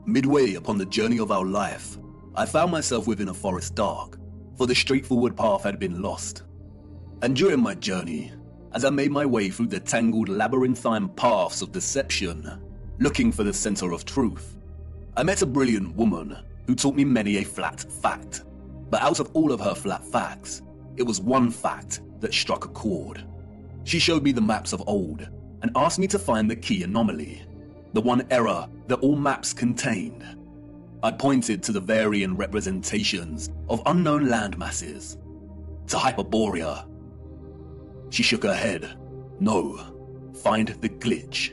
Midway upon the journey of our life, I found myself within a forest dark, for the straightforward path had been lost. And during my journey, as I made my way through the tangled labyrinthine paths of deception, looking for the center of truth, I met a brilliant woman who taught me many a flat fact. But out of all of her flat facts, it was one fact that struck a chord. She showed me the maps of old and asked me to find the key anomaly, the one error that all maps contained. I pointed to the varying representations of unknown land masses, to Hyperborea. She shook her head. No, find the glitch.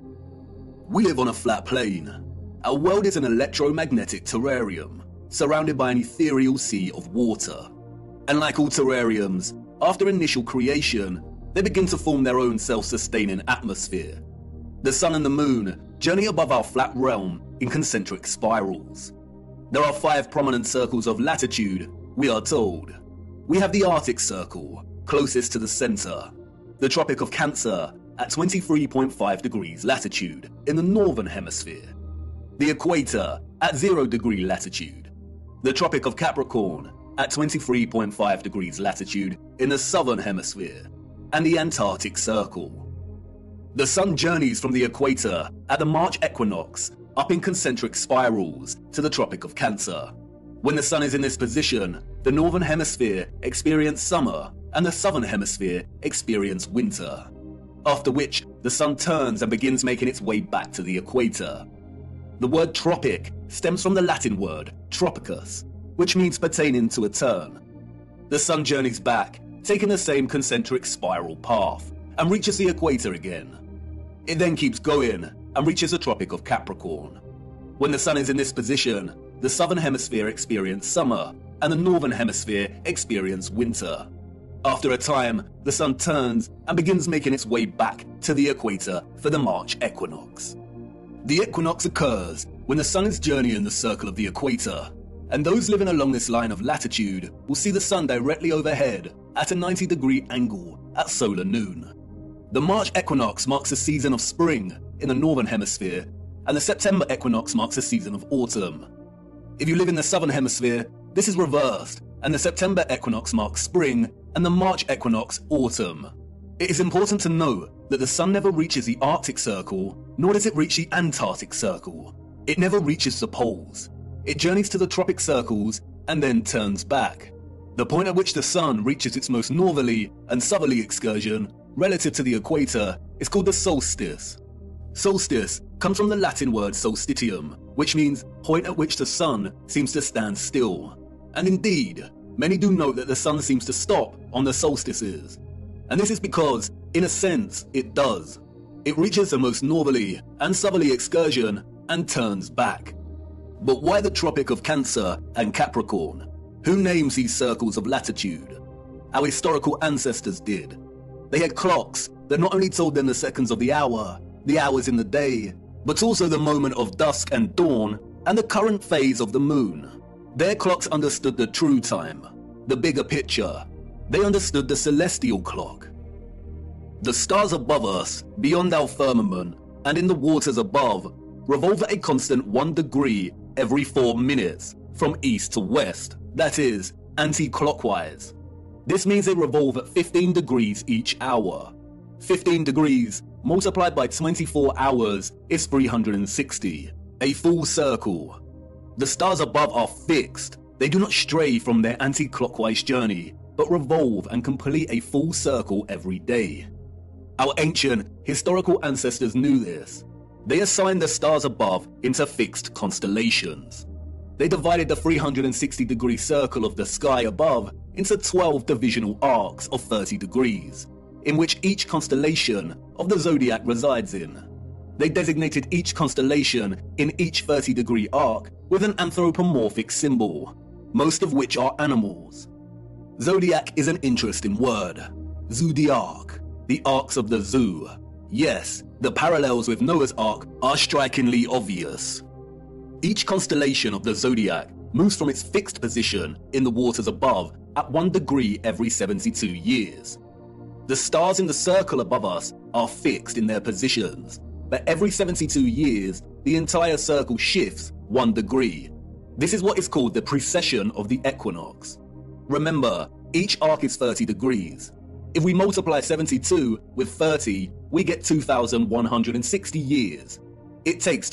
We live on a flat plane. Our world is an electromagnetic terrarium, surrounded by an ethereal sea of water. And like all terrariums, after initial creation, they begin to form their own self-sustaining atmosphere. The sun and the moon journey above our flat realm in concentric spirals. There are 5 prominent circles of latitude, we are told. We have the Arctic Circle, closest to the center, the Tropic of Cancer at 23.5 degrees latitude in the northern hemisphere, the Equator at 0 degree latitude, the Tropic of Capricorn at 23.5 degrees latitude in the southern hemisphere, and the Antarctic Circle. The sun journeys from the equator at the March equinox up in concentric spirals to the Tropic of Cancer. When the sun is in this position, the northern hemisphere experiences summer and the southern hemisphere experiences winter, after which the sun turns and begins making its way back to the equator. The word tropic stems from the Latin word tropicus, which means pertaining to a turn. The sun journeys back, taking the same concentric spiral path, and reaches the equator again. It then keeps going and reaches the Tropic of Capricorn. When the sun is in this position, the southern hemisphere experiences summer and the northern hemisphere experiences winter. After a time, the sun turns and begins making its way back to the equator for the March equinox. The equinox occurs when the sun is journeying the circle of the equator, and those living along this line of latitude will see the sun directly overhead at a 90-degree angle at solar noon. The March equinox marks a season of spring in the northern hemisphere, and the September equinox marks a season of autumn. If you live in the southern hemisphere, this is reversed, and the September equinox marks spring and the March equinox autumn. It is important to note that the sun never reaches the Arctic Circle, nor does it reach the Antarctic Circle. It never reaches the poles. It journeys to the tropic circles and then turns back. The point at which the sun reaches its most northerly and southerly excursion relative to the equator is called the solstice. Solstice comes from the Latin word solstitium, which means point at which the sun seems to stand still. And indeed, many do note that the sun seems to stop on the solstices. And this is because, in a sense, it does. It reaches the most northerly and southerly excursion and turns back. But why the Tropic of Cancer and Capricorn? Who names these circles of latitude? Our historical ancestors did. They had clocks that not only told them the seconds of the hour, the hours in the day, but also the moment of dusk and dawn and the current phase of the moon. Their clocks understood the true time, the bigger picture. They understood the celestial clock. The stars above us, beyond our firmament, and in the waters above, revolve at a constant 1 degree every 4 minutes, from east to west, that is, anti-clockwise. This means they revolve at 15 degrees each hour. 15 degrees multiplied by 24 hours is 360, a full circle. The stars above are fixed. They do not stray from their anti-clockwise journey, but revolve and complete a full circle every day. Our ancient, historical ancestors knew this. They assigned the stars above into fixed constellations. They divided the 360-degree circle of the sky above into 12 divisional arcs of 30 degrees, in which each constellation of the zodiac resides in. They designated each constellation in each 30-degree arc with an anthropomorphic symbol, most of which are animals. Zodiac is an interesting word. Zodiac, the arcs of the zoo. Yes, the parallels with Noah's Ark are strikingly obvious. Each constellation of the zodiac moves from its fixed position in the waters above at 1 degree every 72 years. The stars in the circle above us are fixed in their positions, but every 72 years, the entire circle shifts 1 degree. This is what is called the precession of the equinox. Remember, each arc is 30 degrees. If we multiply 72 with 30, we get 2,160 years. It takes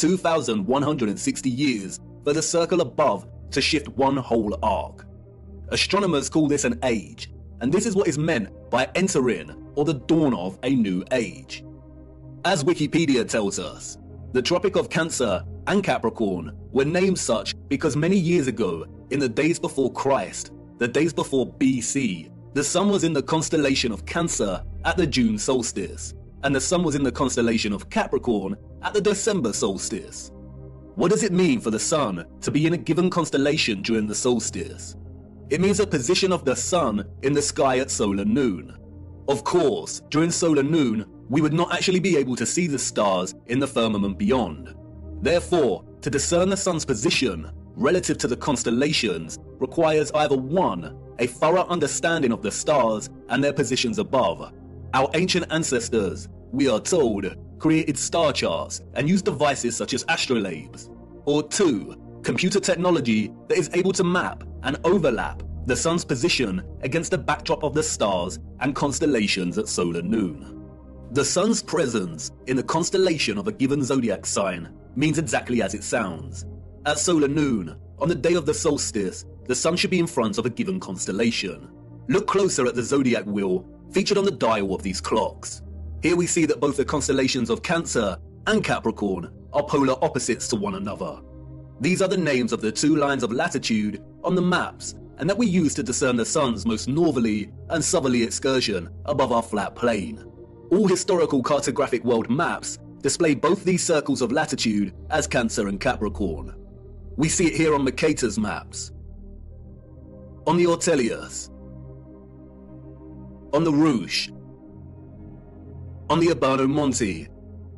2,160 years for the circle above to shift one whole arc. Astronomers call this an age, and this is what is meant by entering or the dawn of a new age. As Wikipedia tells us, the Tropic of Cancer and Capricorn were named such because many years ago, in the days before Christ, the days before BC, the sun was in the constellation of Cancer at the June solstice, and the sun was in the constellation of Capricorn at the December solstice. What does it mean for the sun to be in a given constellation during the solstice? It means a position of the sun in the sky at solar noon. Of course, during solar noon, we would not actually be able to see the stars in the firmament beyond. Therefore, to discern the sun's position relative to the constellations requires either 1, a thorough understanding of the stars and their positions above. Our ancient ancestors, we are told, created star charts and used devices such as astrolabes. Or 2, computer technology that is able to map and overlap the sun's position against the backdrop of the stars and constellations at solar noon. The sun's presence in the constellation of a given zodiac sign means exactly as it sounds. At solar noon, on the day of the solstice, the sun should be in front of a given constellation. Look closer at the zodiac wheel featured on the dial of these clocks. Here we see that both the constellations of Cancer and Capricorn are polar opposites to one another. These are the names of the 2 lines of latitude on the maps and that we use to discern the sun's most northerly and southerly excursion above our flat plane. All historical cartographic world maps display both these circles of latitude as Cancer and Capricorn. We see it here on Mercator's maps, on the Ortelius, on the Rouge, on the Urbano Monte.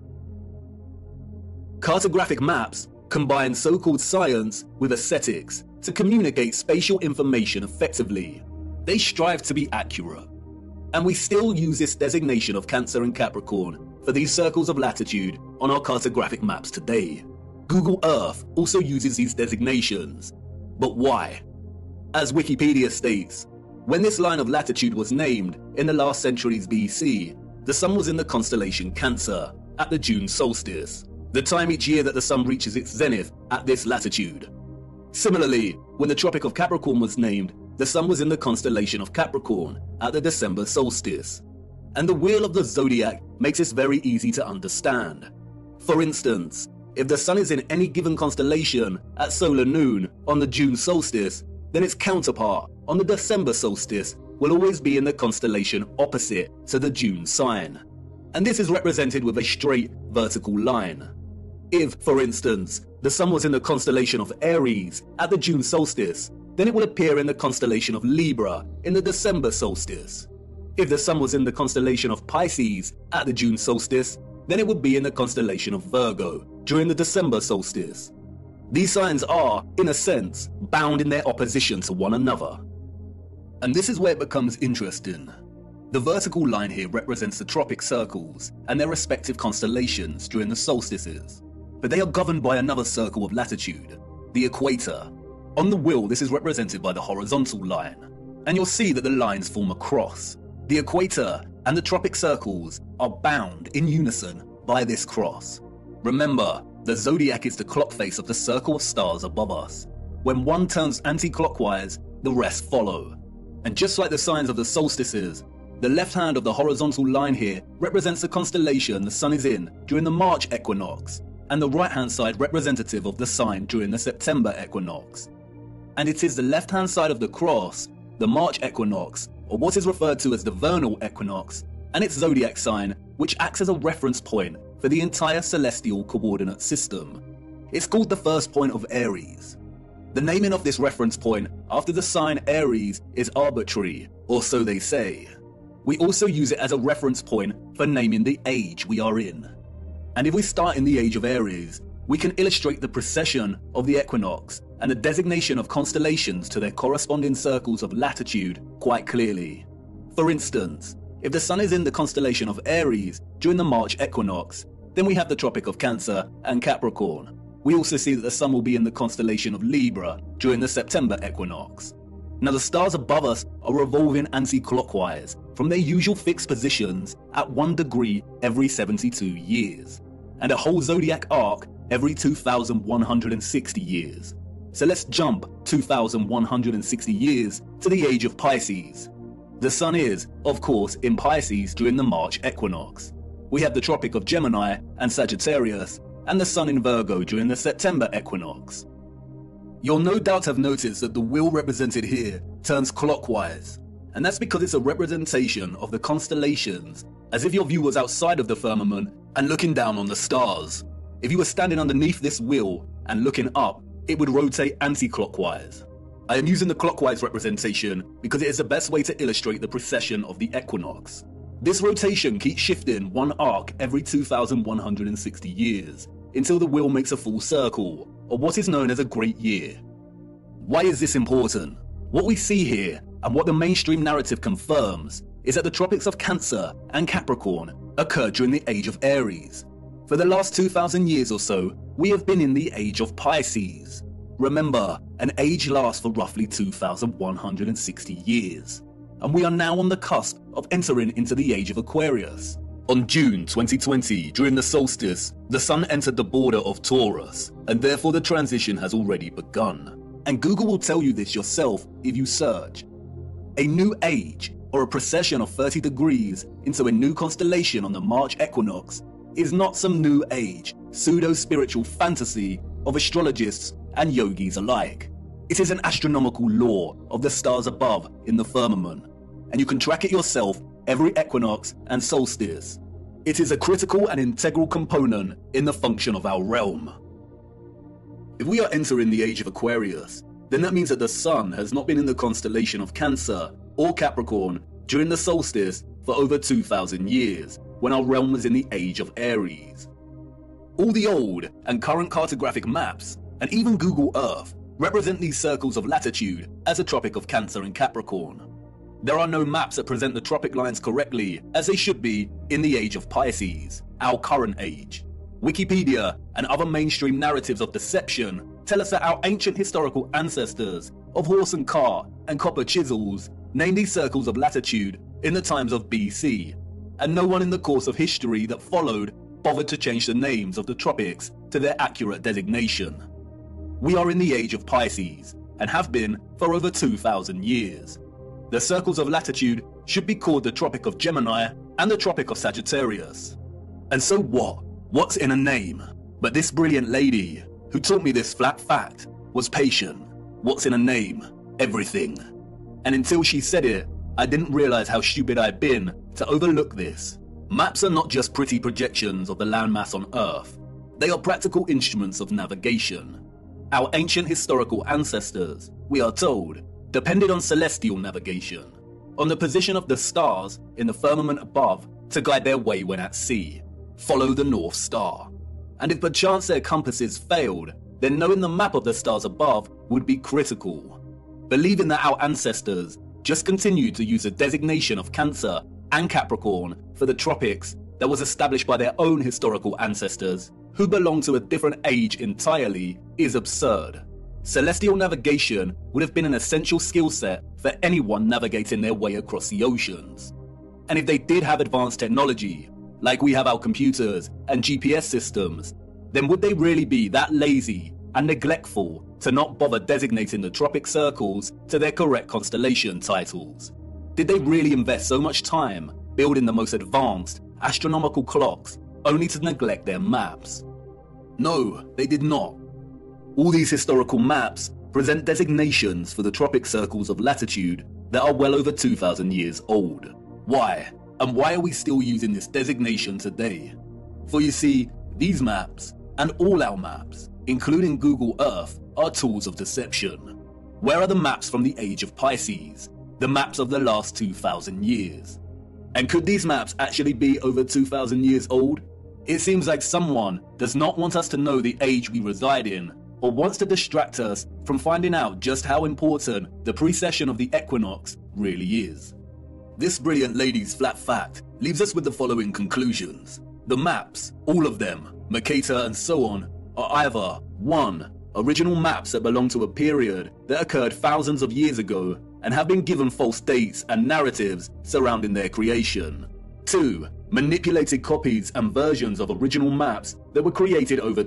Cartographic maps combine so-called science with aesthetics to communicate spatial information effectively. They strive to be accurate. And we still use this designation of Cancer and Capricorn for these circles of latitude on our cartographic maps today. Google Earth also uses these designations. But why? As Wikipedia states, when this line of latitude was named in the last centuries BC, the sun was in the constellation Cancer at the June solstice, the time each year that the sun reaches its zenith at this latitude. Similarly, when the Tropic of Capricorn was named, the sun was in the constellation of Capricorn at the December solstice. And the wheel of the zodiac makes this very easy to understand. For instance, if the sun is in any given constellation at solar noon on the June solstice, then its counterpart on the December solstice will always be in the constellation opposite to the June sign. And this is represented with a straight vertical line. If, for instance, the sun was in the constellation of Aries at the June solstice, then it will appear in the constellation of Libra in the December solstice. If the sun was in the constellation of Pisces at the June solstice, then it would be in the constellation of Virgo during the December solstice. These signs are, in a sense, bound in their opposition to one another. And this is where it becomes interesting. The vertical line here represents the tropic circles and their respective constellations during the solstices, but they are governed by another circle of latitude, the equator. On the wheel, this is represented by the horizontal line, and you'll see that the lines form a cross. The equator and the tropic circles are bound in unison by this cross. Remember, the zodiac is the clock face of the circle of stars above us. When one turns anti-clockwise, the rest follow. And just like the signs of the solstices, the left hand of the horizontal line here represents the constellation the sun is in during the March equinox, and the right-hand side representative of the sign during the September equinox. And it is the left-hand side of the cross, the March equinox, or what is referred to as the vernal equinox, and its zodiac sign, which acts as a reference point for the entire celestial coordinate system. It's called the first point of Aries. The naming of this reference point after the sign Aries is arbitrary, or so they say. We also use it as a reference point for naming the age we are in. And if we start in the age of Aries, we can illustrate the precession of the equinox and the designation of constellations to their corresponding circles of latitude quite clearly. For instance, if the sun is in the constellation of Aries during the March equinox, then we have the Tropic of Cancer and Capricorn, we also see that the sun will be in the constellation of Libra during the September equinox. Now the stars above us are revolving anti-clockwise from their usual fixed positions at 1 degree every 72 years, and a whole zodiac arc every 2,160 years. So let's jump 2,160 years to the age of Pisces. The sun is, of course, in Pisces during the March equinox. We have the Tropic of Gemini and Sagittarius, and the sun in Virgo during the September equinox. You'll no doubt have noticed that the wheel represented here turns clockwise, and that's because it's a representation of the constellations, as if your view was outside of the firmament and looking down on the stars. If you were standing underneath this wheel and looking up, it would rotate anti-clockwise. I am using the clockwise representation because it is the best way to illustrate the precession of the equinox. This rotation keeps shifting one arc every 2,160 years until the wheel makes a full circle, or what is known as a great year. Why is this important? What we see here, and what the mainstream narrative confirms, is that the tropics of Cancer and Capricorn occurred during the age of Aries. For the last 2,000 years or so, we have been in the age of Pisces. Remember, an age lasts for roughly 2,160 years, and we are now on the cusp of entering into the age of Aquarius. On June 2020, during the solstice, the sun entered the border of Taurus, and therefore the transition has already begun. And Google will tell you this yourself if you search. A new age, or a precession of 30 degrees into a new constellation on the March equinox, is not some new age, pseudo-spiritual fantasy of astrologists and yogis alike. It is an astronomical law of the stars above in the firmament, and you can track it yourself every equinox and solstice. It is a critical and integral component in the function of our realm. If we are entering the age of Aquarius, then that means that the sun has not been in the constellation of Cancer or Capricorn during the solstice for over 2,000 years, when our realm was in the age of Aries. All the old and current cartographic maps, and even Google Earth, represent these circles of latitude as a Tropic of Cancer and Capricorn. There are no maps that present the tropic lines correctly, as they should be in the age of Pisces, our current age. Wikipedia and other mainstream narratives of deception tell us that our ancient historical ancestors of horse and cart and copper chisels named these circles of latitude in the times of BC, and no one in the course of history that followed bothered to change the names of the tropics to their accurate designation. We are in the age of Pisces, and have been for over 2,000 years. The circles of latitude should be called the Tropic of Gemini and the Tropic of Sagittarius. And so what? What's in a name? But this brilliant lady, who taught me this flat fact, was patient. What's in a name? Everything. And until she said it, I didn't realize how stupid I'd been to overlook this. Maps are not just pretty projections of the landmass on Earth. They are practical instruments of navigation. Our ancient historical ancestors, we are told, depended on celestial navigation, on the position of the stars in the firmament above to guide their way when at sea. Follow the North Star. And if perchance their compasses failed, then knowing the map of the stars above would be critical. Believing that our ancestors just continued to use the designation of Cancer and Capricorn for the tropics that was established by their own historical ancestors, who belong to a different age entirely, is absurd. Celestial navigation would have been an essential skill set for anyone navigating their way across the oceans. And if they did have advanced technology, like we have our computers and GPS systems, then would they really be that lazy and neglectful to not bother designating the tropic circles to their correct constellation titles? Did they really invest so much time building the most advanced astronomical clocks only to neglect their maps? No, they did not. All these historical maps present designations for the tropic circles of latitude that are well over 2,000 years old. Why? And why are we still using this designation today? For you see, these maps, and all our maps, including Google Earth, are tools of deception. Where are the maps from the age of Pisces? The maps of the last 2,000 years? And could these maps actually be over 2,000 years old? It seems like someone does not want us to know the age we reside in, or wants to distract us from finding out just how important the precession of the equinox really is. This brilliant lady's flat fact leaves us with the following conclusions. The maps, all of them, Mercator and so on, are either 1. Original maps that belong to a period that occurred thousands of years ago and have been given false dates and narratives surrounding their creation. 2. Manipulated copies and versions of original maps that were created over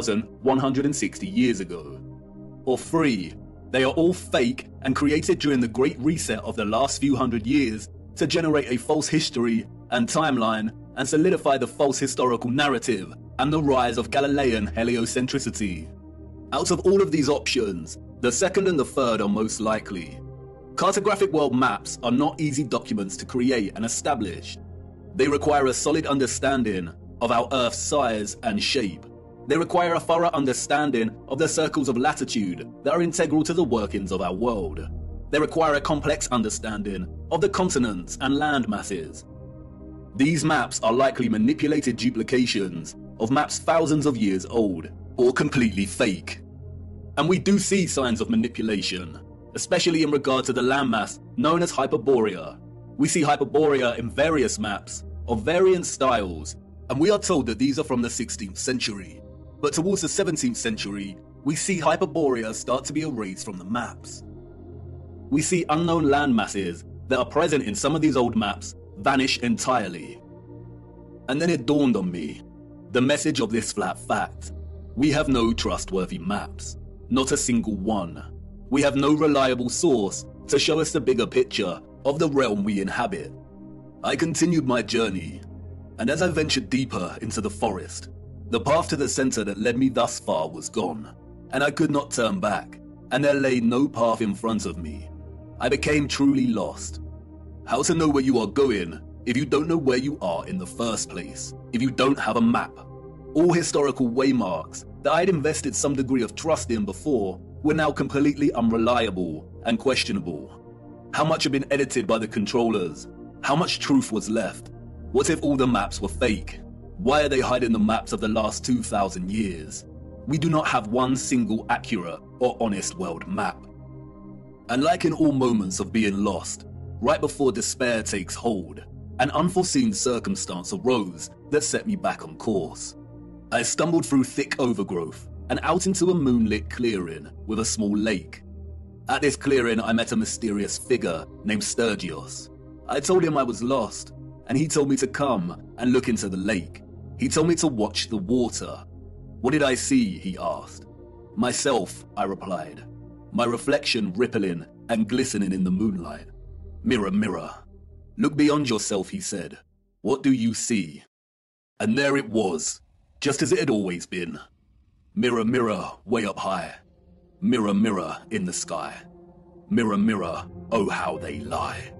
2,160 years ago. Or 3. They are all fake and created during the Great Reset of the last few hundred years to generate a false history and timeline and solidify the false historical narrative and the rise of Galilean heliocentricity. Out of all of these options, the second and the third are most likely. Cartographic world maps are not easy documents to create and establish. They require a solid understanding of our Earth's size and shape. They require a thorough understanding of the circles of latitude that are integral to the workings of our world. They require a complex understanding of the continents and land masses. These maps are likely manipulated duplications of maps thousands of years old, or completely fake. And we do see signs of manipulation, especially in regard to the landmass known as Hyperborea. We see Hyperborea in various maps of varying styles, and we are told that these are from the 16th century. But towards the 17th century, we see Hyperborea start to be erased from the maps. We see unknown land masses that are present in some of these old maps vanish entirely. And then it dawned on me, the message of this flat fact. We have no trustworthy maps, not a single one. We have no reliable source to show us the bigger picture of the realm we inhabit. I continued my journey, and as I ventured deeper into the forest, the path to the center that led me thus far was gone, and I could not turn back, and there lay no path in front of me. I became truly lost. How to know where you are going if you don't know where you are in the first place, if you don't have a map? All historical waymarks that I had invested some degree of trust in before were now completely unreliable and questionable. How much had been edited by the controllers? How much truth was left? What if all the maps were fake? Why are they hiding the maps of the last 2,000 years? We do not have one single accurate or honest world map. And like in all moments of being lost, right before despair takes hold, an unforeseen circumstance arose that set me back on course. I stumbled through thick overgrowth and out into a moonlit clearing with a small lake. At this clearing, I met a mysterious figure named Sturgios. I told him I was lost, and he told me to come and look into the lake. He told me to watch the water. What did I see, he asked. Myself, I replied, my reflection rippling and glistening in the moonlight. Mirror, mirror, look beyond yourself, he said. What do you see? And there it was, just as it had always been. Mirror, mirror, way up high. Mirror, mirror in the sky. Mirror, mirror, oh how they lie.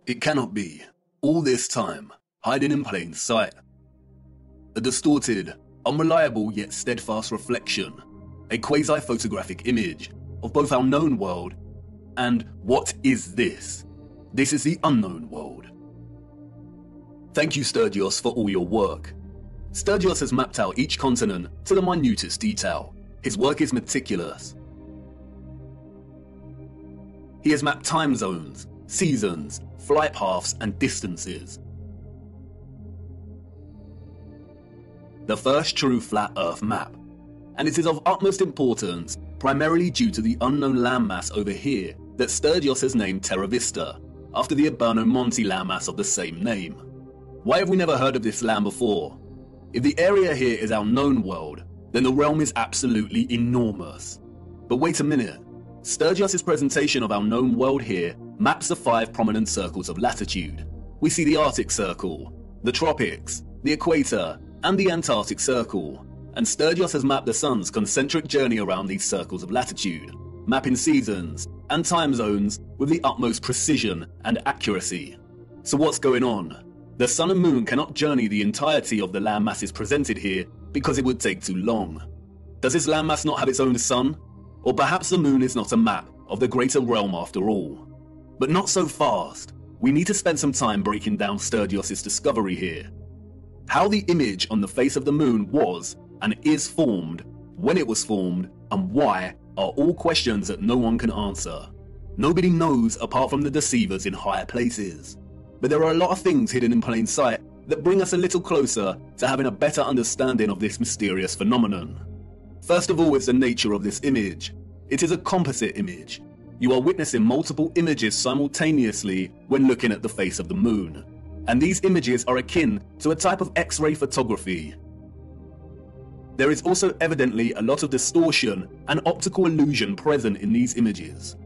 It cannot be. All this time, hiding in plain sight. A distorted, unreliable yet steadfast reflection, a quasi-photographic image of both our known world and what is this? This is the unknown world. Thank you, Sturgios, for all your work. Sturgios has mapped out each continent to the minutest detail. His work is meticulous. He has mapped time zones, seasons, flight paths, and distances. The first true flat Earth map, and it is of utmost importance primarily due to the unknown landmass over here that Sturgios has named Terra Vista, after the Urbano Monte landmass of the same name. Why have we never heard of this land before? If the area here is our known world, then the realm is absolutely enormous. But wait a minute, Sturgios' presentation of our known world here maps the 5 prominent circles of latitude. We see the Arctic Circle, the Tropics, the Equator, and the Antarctic Circle, and Sturgios has mapped the sun's concentric journey around these circles of latitude, mapping seasons and time zones with the utmost precision and accuracy. So what's going on? The sun and moon cannot journey the entirety of the landmasses presented here because it would take too long. Does this landmass not have its own sun? Or perhaps the moon is not a map of the greater realm after all. But not so fast. We need to spend some time breaking down Sturgios' discovery here. How the image on the face of the moon was and is formed, when it was formed, and why are all questions that no one can answer. Nobody knows apart from the deceivers in higher places. But there are a lot of things hidden in plain sight that bring us a little closer to having a better understanding of this mysterious phenomenon. First of all is the nature of this image. It is a composite image. You are witnessing multiple images simultaneously when looking at the face of the moon. And these images are akin to a type of X-ray photography. There is also evidently a lot of distortion and optical illusion present in these images.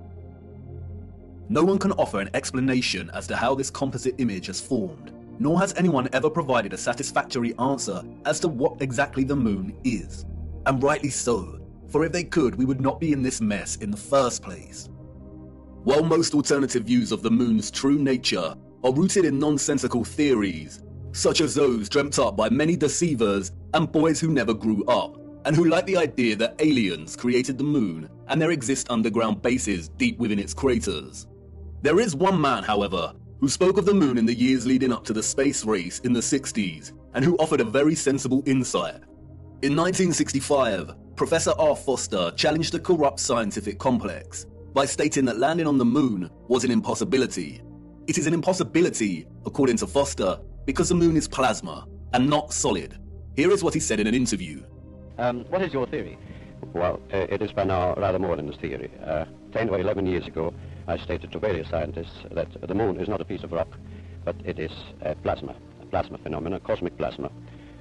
No one can offer an explanation as to how this composite image has formed, nor has anyone ever provided a satisfactory answer as to what exactly the moon is. And rightly so, for if they could, we would not be in this mess in the first place. While most alternative views of the moon's true nature are rooted in nonsensical theories, such as those dreamt up by many deceivers and boys who never grew up, and who like the idea that aliens created the moon and there exist underground bases deep within its craters. There is one man, however, who spoke of the moon in the years leading up to the space race in the 60s, and who offered a very sensible insight. In 1965, Professor R. Foster challenged the corrupt scientific complex by stating that landing on the moon was an impossibility. It is an impossibility, according to Foster, because the moon is plasma and not solid. Here is what he said in an interview. What is your theory? Well, it is by now rather more than a theory. 10 or 11 years ago, I stated to various scientists that the moon is not a piece of rock, but it is a plasma phenomenon, cosmic plasma,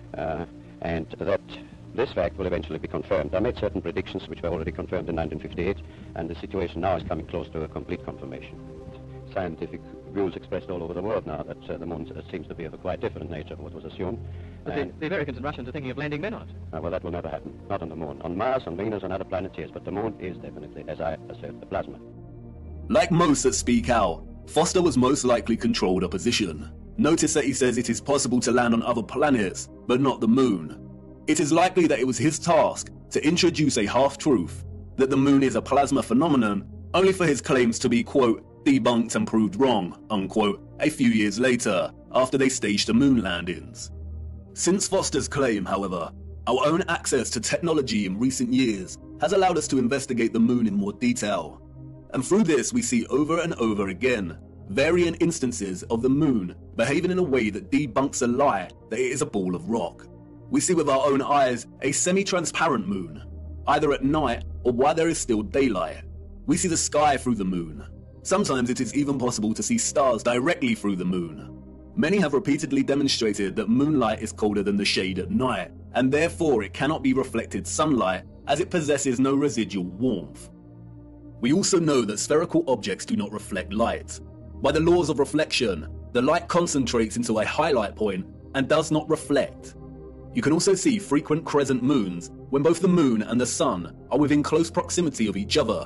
and that this fact will eventually be confirmed. I made certain predictions which were already confirmed in 1958, and the situation now is coming close to a complete confirmation. Scientific views expressed all over the world now that the moon seems to be of a quite different nature from what was assumed. But the Americans and Russians are thinking of landing men on it. Well, that will never happen. Not on the moon. On Mars, on Venus, and other planets, yes, but the moon is definitely, as I assert, a plasma. Like most that speak out, Foster was most likely controlled opposition. Notice that he says it is possible to land on other planets, but not the moon. It is likely that it was his task to introduce a half-truth, that the moon is a plasma phenomenon, only for his claims to be, quote, debunked and proved wrong, unquote, a few years later, after they staged the moon landings. Since Foster's claim, however, our own access to technology in recent years has allowed us to investigate the moon in more detail. And through this we see over and over again varying instances of the moon behaving in a way that debunks a lie that it is a ball of rock. We see with our own eyes a semi-transparent moon, either at night or while there is still daylight. We see the sky through the moon. Sometimes it is even possible to see stars directly through the moon. Many have repeatedly demonstrated that moonlight is colder than the shade at night, and therefore it cannot be reflected sunlight as it possesses no residual warmth. We also know that spherical objects do not reflect light. By the laws of reflection, the light concentrates into a highlight point and does not reflect. You can also see frequent crescent moons when both the moon and the sun are within close proximity of each other.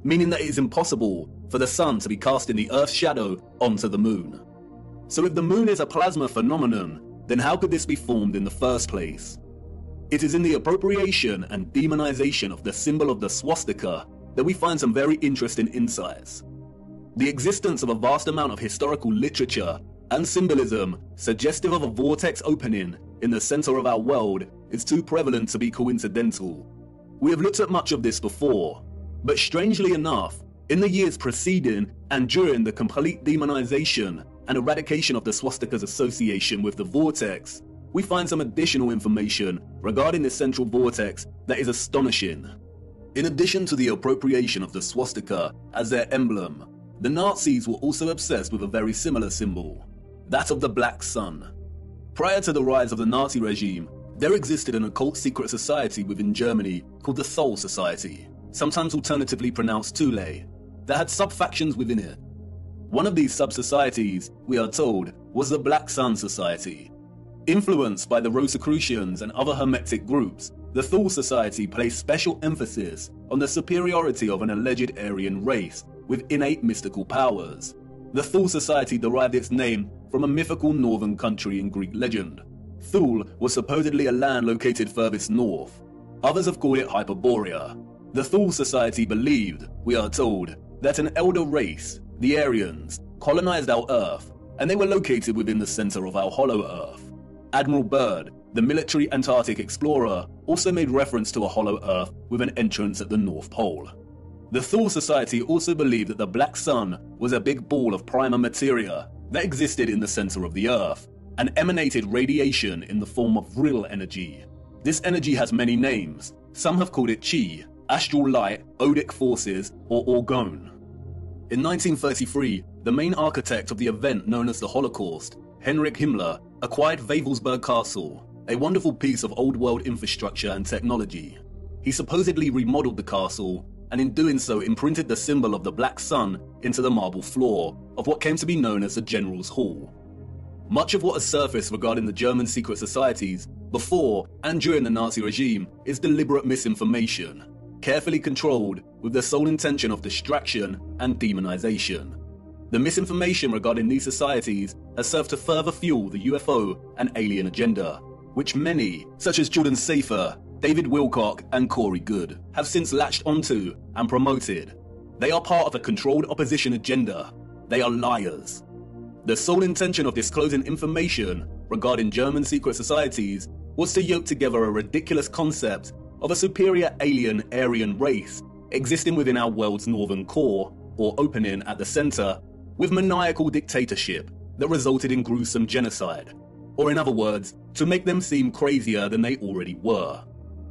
meaning that it is impossible for the sun to be casting the Earth's shadow onto the moon. So if the moon is a plasma phenomenon, then how could this be formed in the first place? It is in the appropriation and demonization of the symbol of the swastika that we find some very interesting insights. The existence of a vast amount of historical literature and symbolism suggestive of a vortex opening in the center of our world is too prevalent to be coincidental. We have looked at much of this before, but strangely enough, in the years preceding and during the complete demonization and eradication of the swastika's association with the vortex, we find some additional information regarding this central vortex that is astonishing. In addition to the appropriation of the swastika as their emblem, the Nazis were also obsessed with a very similar symbol, that of the Black Sun. Prior to the rise of the Nazi regime, there existed an occult secret society within Germany called the Thule Society, sometimes alternatively pronounced Thule, that had sub-factions within it. One of these sub-societies, we are told, was the Black Sun Society. Influenced by the Rosicrucians and other Hermetic groups, the Thule Society placed special emphasis on the superiority of an alleged Aryan race with innate mystical powers. The Thule Society derived its name from a mythical northern country in Greek legend. Thule was supposedly a land located furthest north. Others have called it Hyperborea. The Thule Society believed, we are told, that an elder race, the Aryans, colonized our Earth, and they were located within the center of our hollow Earth. Admiral Byrd, the military Antarctic explorer, also made reference to a hollow Earth with an entrance at the North Pole. The Thule Society also believed that the Black Sun was a big ball of prima materia that existed in the center of the Earth and emanated radiation in the form of vril energy. This energy has many names. Some have called it chi, astral light, odic forces, or orgone. In 1933, the main architect of the event known as the Holocaust, Heinrich Himmler, acquired Wewelsburg Castle, a wonderful piece of old world infrastructure and technology. He supposedly remodeled the castle, and in doing so imprinted the symbol of the Black Sun into the marble floor of what came to be known as the General's Hall. Much of what has surfaced regarding the German secret societies before and during the Nazi regime is deliberate misinformation, carefully controlled with the sole intention of distraction and demonization. The misinformation regarding these societies has served to further fuel the UFO and alien agenda, which many, such as Jordan Safer, David Wilcock and Corey Good, have since latched onto and promoted. They are part of a controlled opposition agenda. They are liars. The sole intention of disclosing information regarding German secret societies was to yoke together a ridiculous concept of a superior alien Aryan race existing within our world's northern core, or opening at the center, with maniacal dictatorship that resulted in gruesome genocide, or in other words, to make them seem crazier than they already were.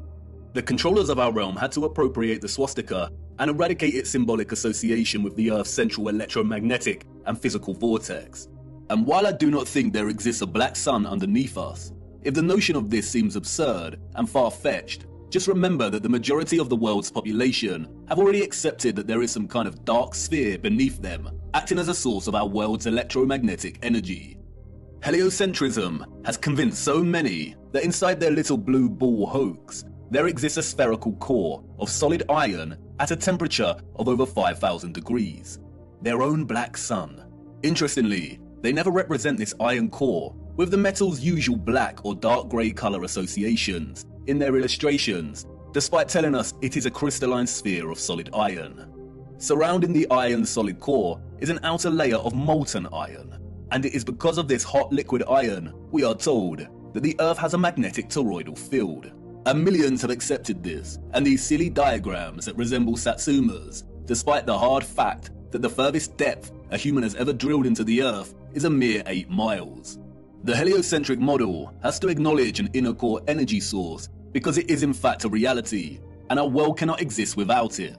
The controllers of our realm had to appropriate the swastika and eradicate its symbolic association with the Earth's central electromagnetic and physical vortex. And while I do not think there exists a black sun underneath us, if the notion of this seems absurd and far-fetched, just remember that the majority of the world's population have already accepted that there is some kind of dark sphere beneath them, acting as a source of our world's electromagnetic energy. Heliocentrism has convinced so many that inside their little blue ball hoax, there exists a spherical core of solid iron at a temperature of over 5,000 degrees. Their own black sun. Interestingly, they never represent this iron core with the metal's usual black or dark grey colour associations in their illustrations, despite telling us it is a crystalline sphere of solid iron. Surrounding the iron's solid core is an outer layer of molten iron, and it is because of this hot liquid iron, we are told, that the Earth has a magnetic toroidal field. And millions have accepted this, and these silly diagrams that resemble Satsumas, despite the hard fact that the furthest depth a human has ever drilled into the Earth is a mere 8 miles. The heliocentric model has to acknowledge an inner core energy source because it is in fact a reality, and our world cannot exist without it.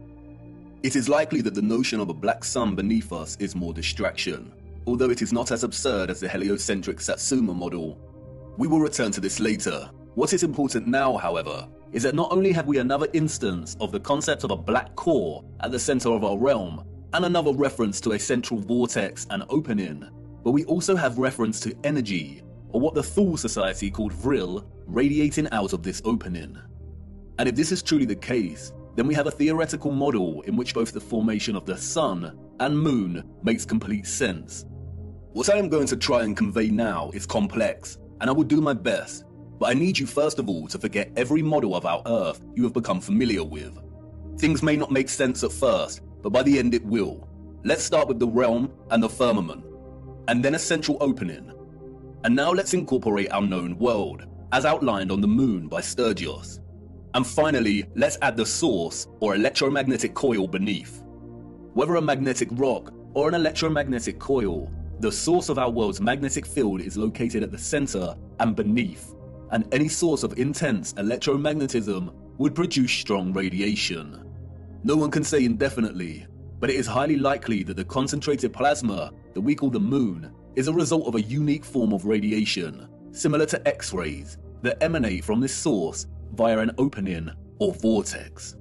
It is likely that the notion of a black sun beneath us is more distraction, although it is not as absurd as the heliocentric Satsuma model. We will return to this later. What is important now, however, is that not only have we another instance of the concept of a black core at the center of our realm, and another reference to a central vortex and opening, but we also have reference to energy, or what the Thule Society called vril, radiating out of this opening. And if this is truly the case, then we have a theoretical model in which both the formation of the sun and moon makes complete sense. What I am going to try and convey now is complex, and I will do my best, but I need you first of all to forget every model of our Earth you have become familiar with. Things may not make sense at first, but by the end it will. Let's start with the realm and the firmament, and then a central opening. And now let's incorporate our known world, as outlined on the moon by Sturgios. And finally, let's add the source, or electromagnetic coil beneath. Whether a magnetic rock or an electromagnetic coil, the source of our world's magnetic field is located at the center and beneath, and any source of intense electromagnetism would produce strong radiation. No one can say indefinitely, but it is highly likely that the concentrated plasma that we call the moon is a result of a unique form of radiation, similar to X-rays, that emanate from this source via an opening or vortex.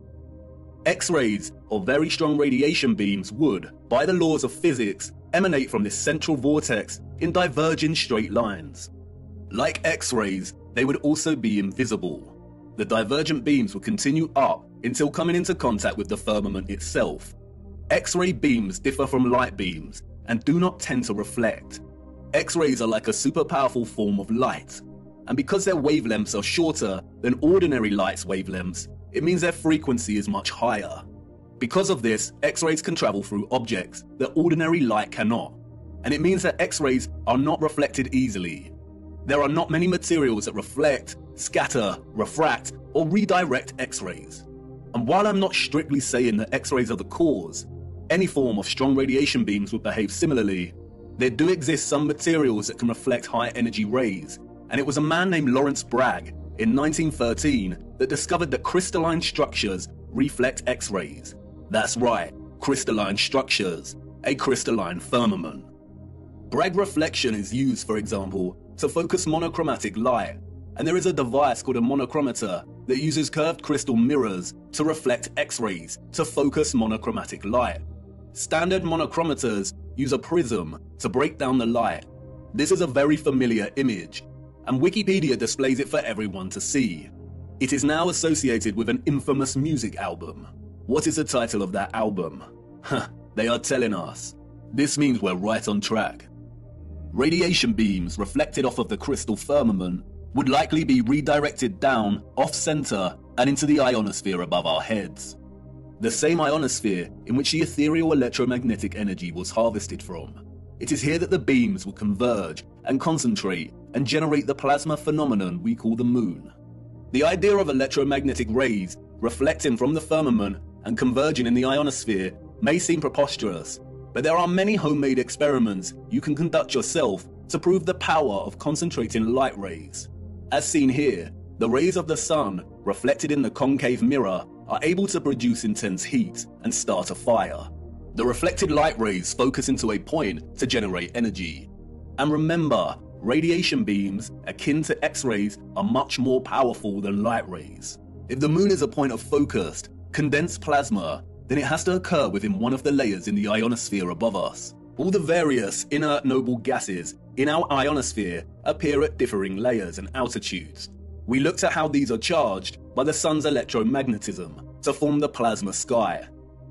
X-rays, or very strong radiation beams, would, by the laws of physics, emanate from this central vortex in diverging straight lines. Like X-rays, they would also be invisible. The divergent beams would continue up until coming into contact with the firmament itself. X-ray beams differ from light beams and do not tend to reflect. X-rays are like a super powerful form of light, and because their wavelengths are shorter than ordinary light's wavelengths, it means their frequency is much higher. Because of this, X-rays can travel through objects that ordinary light cannot, and it means that X-rays are not reflected easily. There are not many materials that reflect, scatter, refract, or redirect X-rays. And while I'm not strictly saying that X-rays are the cause, any form of strong radiation beams would behave similarly, there do exist some materials that can reflect high energy rays, and it was a man named Lawrence Bragg in 1913 that discovered that crystalline structures reflect X-rays. That's right, crystalline structures, a crystalline firmament. Bragg reflection is used, for example, to focus monochromatic light, and there is a device called a monochromator that uses curved crystal mirrors to reflect X-rays to focus monochromatic light. Standard monochromators use a prism to break down the light. This is a very familiar image, and Wikipedia displays it for everyone to see. It is now associated with an infamous music album. What is the title of that album? They are telling us. This means we're right on track. Radiation beams reflected off of the crystal firmament would likely be redirected down, off-center, and into the ionosphere above our heads. The same ionosphere in which the ethereal electromagnetic energy was harvested from. It is here that the beams will converge and concentrate and generate the plasma phenomenon we call the moon. The idea of electromagnetic rays reflecting from the firmament and converging in the ionosphere may seem preposterous, but there are many homemade experiments you can conduct yourself to prove the power of concentrating light rays. As seen here, the rays of the sun, reflected in the concave mirror, are able to produce intense heat and start a fire. The reflected light rays focus into a point to generate energy. And remember, radiation beams, akin to X-rays, are much more powerful than light rays. If the moon is a point of focused, condensed plasma, then it has to occur within one of the layers in the ionosphere above us. All the various inert noble gases in our ionosphere appear at differing layers and altitudes. We looked at how these are charged by the sun's electromagnetism to form the plasma sky.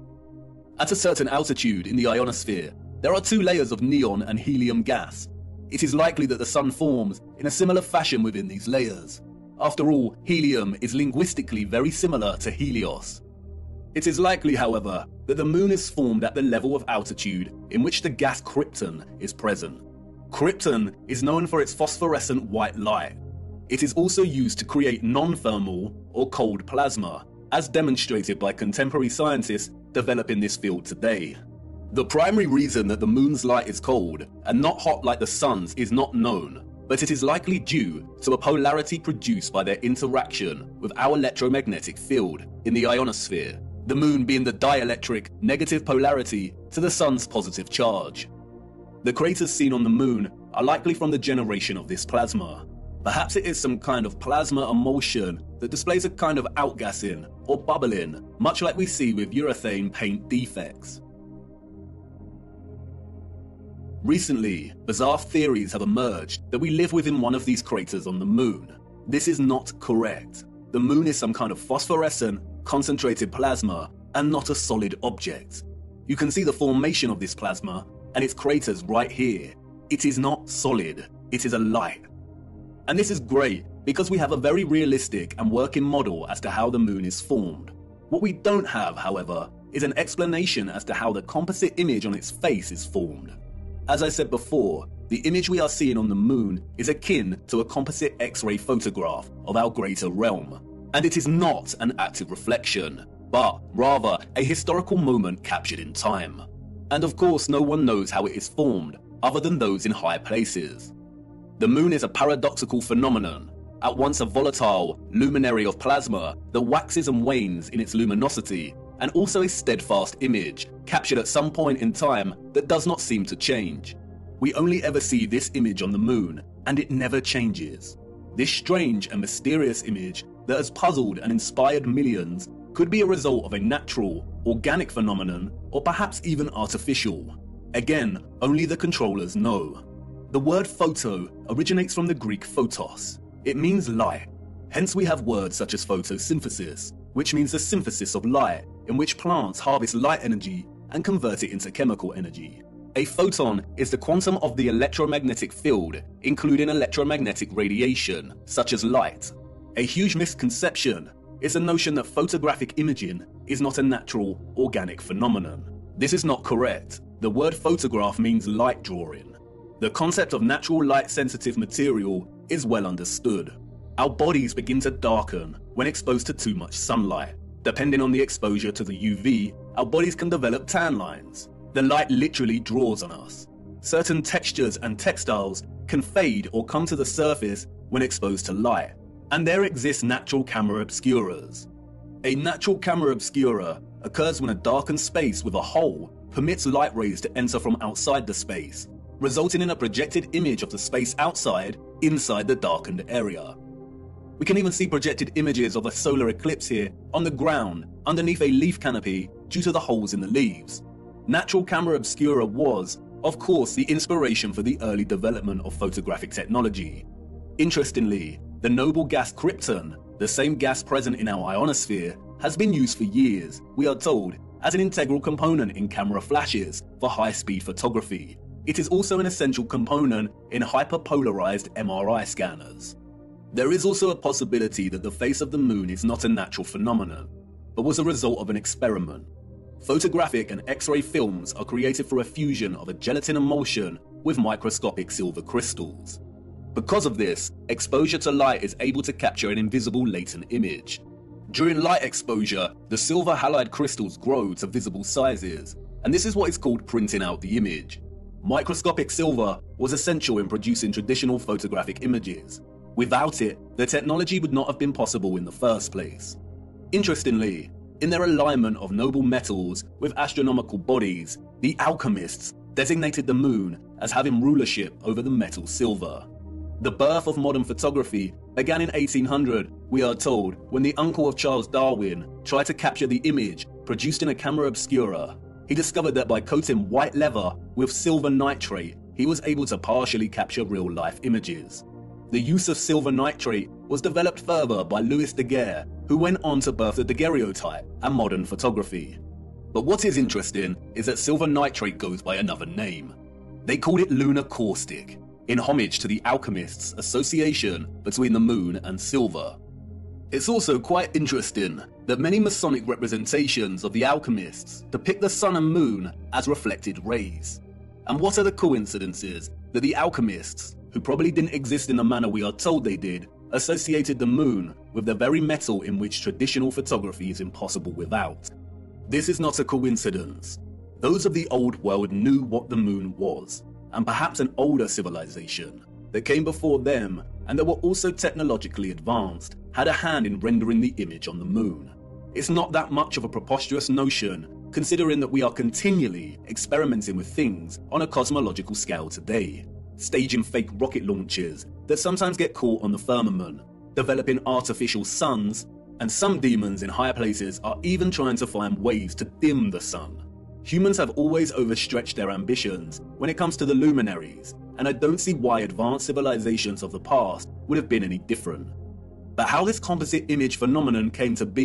At a certain altitude in the ionosphere, there are two layers of neon and helium gas. It is likely that the sun forms in a similar fashion within these layers. After all, helium is linguistically very similar to Helios. It is likely, however, that the moon is formed at the level of altitude in which the gas krypton is present. Krypton is known for its phosphorescent white light. It is also used to create non-thermal or cold plasma, as demonstrated by contemporary scientists developing this field today. The primary reason that the moon's light is cold and not hot like the sun's is not known, but it is likely due to a polarity produced by their interaction with our electromagnetic field in the ionosphere, the moon being the dielectric negative polarity to the sun's positive charge. The craters seen on the moon are likely from the generation of this plasma. Perhaps it is some kind of plasma emulsion that displays a kind of outgassing or bubbling, much like we see with urethane paint defects. Recently, bizarre theories have emerged that we live within one of these craters on the moon. This is not correct. The moon is some kind of phosphorescent, concentrated plasma and not a solid object. You can see the formation of this plasma and its craters right here. It is not solid, it is a light. And this is great because we have a very realistic and working model as to how the moon is formed. What we don't have, however, is an explanation as to how the composite image on its face is formed. As I said before, the image we are seeing on the moon is akin to a composite X-ray photograph of our greater realm. And it is not an active reflection, but rather a historical moment captured in time. And of course, no one knows how it is formed, other than those in high places. The moon is a paradoxical phenomenon, at once a volatile luminary of plasma that waxes and wanes in its luminosity, and also a steadfast image, captured at some point in time that does not seem to change. We only ever see this image on the moon, and it never changes. This strange and mysterious image that has puzzled and inspired millions could be a result of a natural, organic phenomenon, or perhaps even artificial. Again, only the controllers know. The word photo originates from the Greek photos. It means light. Hence we have words such as photosynthesis, which means the synthesis of light, in which plants harvest light energy and convert it into chemical energy. A photon is the quantum of the electromagnetic field, including electromagnetic radiation, such as light. A huge misconception is the notion that photographic imaging is not a natural, organic phenomenon. This is not correct. The word photograph means light drawing. The concept of natural light-sensitive material is well understood. Our bodies begin to darken when exposed to too much sunlight. Depending on the exposure to the UV, our bodies can develop tan lines. The light literally draws on us. Certain textures and textiles can fade or come to the surface when exposed to light. And there exist natural camera obscuras. A natural camera obscura occurs when a darkened space with a hole permits light rays to enter from outside the space, resulting in a projected image of the space outside inside the darkened area. We can even see projected images of a solar eclipse here on the ground underneath a leaf canopy due to the holes in the leaves. Natural camera obscura was, of course, the inspiration for the early development of photographic technology. Interestingly, the noble gas krypton, the same gas present in our ionosphere, has been used for years, we are told, as an integral component in camera flashes for high-speed photography. It is also an essential component in hyperpolarized MRI scanners. There is also a possibility that the face of the moon is not a natural phenomenon, but was a result of an experiment. Photographic and X-ray films are created through a fusion of a gelatin emulsion with microscopic silver crystals. Because of this, exposure to light is able to capture an invisible latent image. During light exposure, the silver halide crystals grow to visible sizes, and this is what is called printing out the image. Microscopic silver was essential in producing traditional photographic images. Without it, the technology would not have been possible in the first place. Interestingly, in their alignment of noble metals with astronomical bodies, the alchemists designated the moon as having rulership over the metal silver. The birth of modern photography began in 1800, we are told, when the uncle of Charles Darwin tried to capture the image produced in a camera obscura. He discovered that by coating white leather with silver nitrate, he was able to partially capture real-life images. The use of silver nitrate was developed further by Louis Daguerre, who went on to birth the daguerreotype and modern photography. But what is interesting is that silver nitrate goes by another name. They called it lunar caustic, in homage to the alchemists' association between the moon and silver. It's also quite interesting that many Masonic representations of the alchemists depict the sun and moon as reflected rays. And what are the coincidences that the alchemists, who probably didn't exist in the manner we are told they did, associated the moon with the very metal in which traditional photography is impossible without? This is not a coincidence. Those of the old world knew what the moon was, and perhaps an older civilization that came before them and that were also technologically advanced had a hand in rendering the image on the moon. It's not that much of a preposterous notion, considering that we are continually experimenting with things on a cosmological scale today, staging fake rocket launches that sometimes get caught on the firmament, developing artificial suns, and some demons in higher places are even trying to find ways to dim the sun. Humans have always overstretched their ambitions when it comes to the luminaries, and I don't see why advanced civilizations of the past would have been any different. But how this composite image phenomenon came to be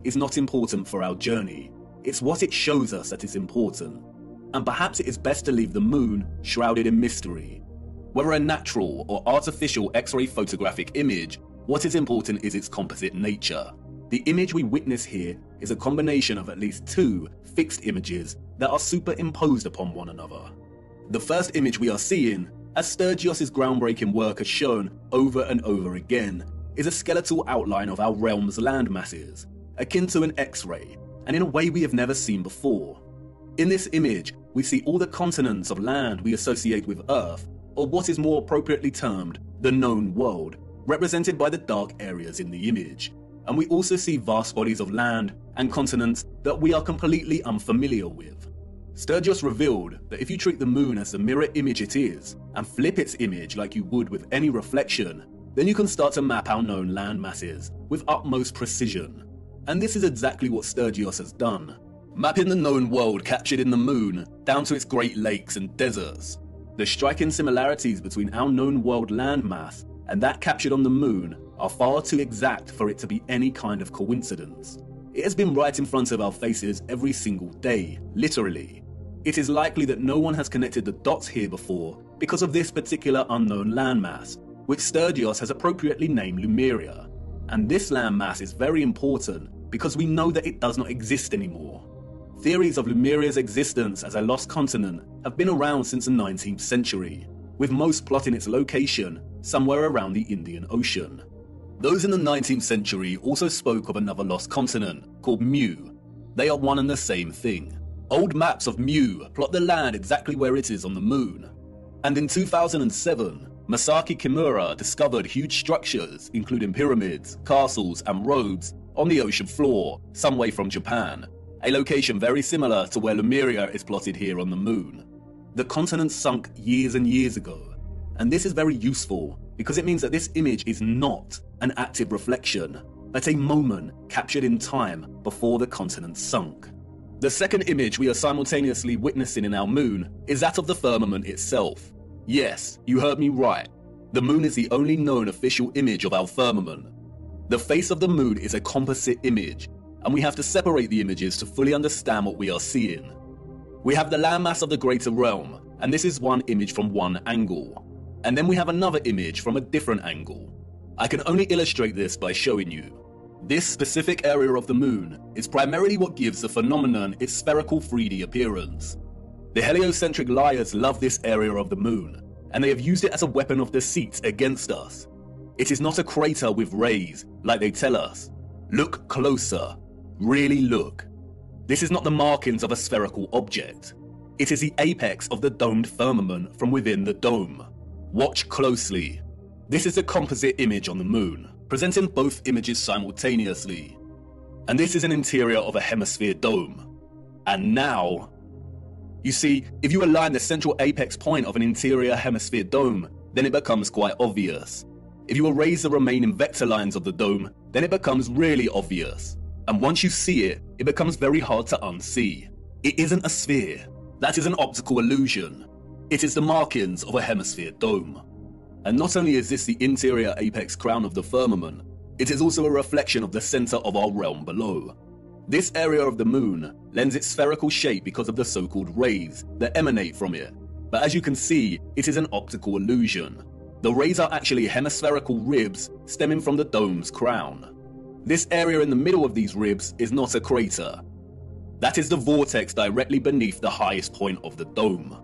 is not important for our journey. It's what it shows us that is important. And perhaps it is best to leave the moon shrouded in mystery. Whether a natural or artificial X-ray photographic image, what is important is its composite nature. The image we witness here is a combination of at least two fixed images that are superimposed upon one another. The first image we are seeing, as Sturgios' groundbreaking work has shown over and over again, is a skeletal outline of our realm's land masses, akin to an X-ray, and in a way we have never seen before. In this image, we see all the continents of land we associate with Earth, or what is more appropriately termed the known world, represented by the dark areas in the image. And we also see vast bodies of land and continents that we are completely unfamiliar with. Sturgios revealed that if you treat the moon as the mirror image it is, and flip its image like you would with any reflection, then you can start to map our known land masses with utmost precision. And this is exactly what Sturgios has done, mapping the known world captured in the moon down to its Great Lakes and deserts. The striking similarities between our known world landmass and that captured on the moon are far too exact for it to be any kind of coincidence. It has been right in front of our faces every single day, literally. It is likely that no one has connected the dots here before because of this particular unknown landmass, which Sturgios has appropriately named Lemuria. And this landmass is very important because we know that it does not exist anymore. Theories of Lemuria's existence as a lost continent have been around since the 19th century, with most plotting its location somewhere around the Indian Ocean. Those in the 19th century also spoke of another lost continent called Mu. They are one and the same thing. Old maps of Mu plot the land exactly where it is on the moon. And in 2007, Masaki Kimura discovered huge structures, including pyramids, castles, and roads, on the ocean floor, some way from Japan, a location very similar to where Lemuria is plotted here on the moon. The continent sunk years and years ago, and this is very useful because it means that this image is not an active reflection, but a moment captured in time before the continent sunk. The second image we are simultaneously witnessing in our moon is that of the firmament itself. Yes, you heard me right. The moon is the only known official image of our firmament. The face of the moon is a composite image, and we have to separate the images to fully understand what we are seeing. We have the landmass of the greater realm, and this is one image from one angle. And then we have another image from a different angle. I can only illustrate this by showing you. This specific area of the moon is primarily what gives the phenomenon its spherical 3D appearance. The heliocentric liars love this area of the moon, and they have used it as a weapon of deceit against us. It is not a crater with rays, like they tell us. Look closer. Really look. This is not the markings of a spherical object. It is the apex of the domed firmament from within the dome. Watch closely. This is a composite image on the moon, presenting both images simultaneously. And this is an interior of a hemisphere dome. And now, you see, if you align the central apex point of an interior hemisphere dome, then it becomes quite obvious. If you erase the remaining vector lines of the dome, then it becomes really obvious. And once you see it, it becomes very hard to unsee. It isn't a sphere. That is an optical illusion. It is the markings of a hemisphere dome. And not only is this the interior apex crown of the firmament, it is also a reflection of the center of our realm below. This area of the moon lends its spherical shape because of the so-called rays that emanate from it. But as you can see, it is an optical illusion. The rays are actually hemispherical ribs stemming from the dome's crown. This area in the middle of these ribs is not a crater. That is the vortex directly beneath the highest point of the dome.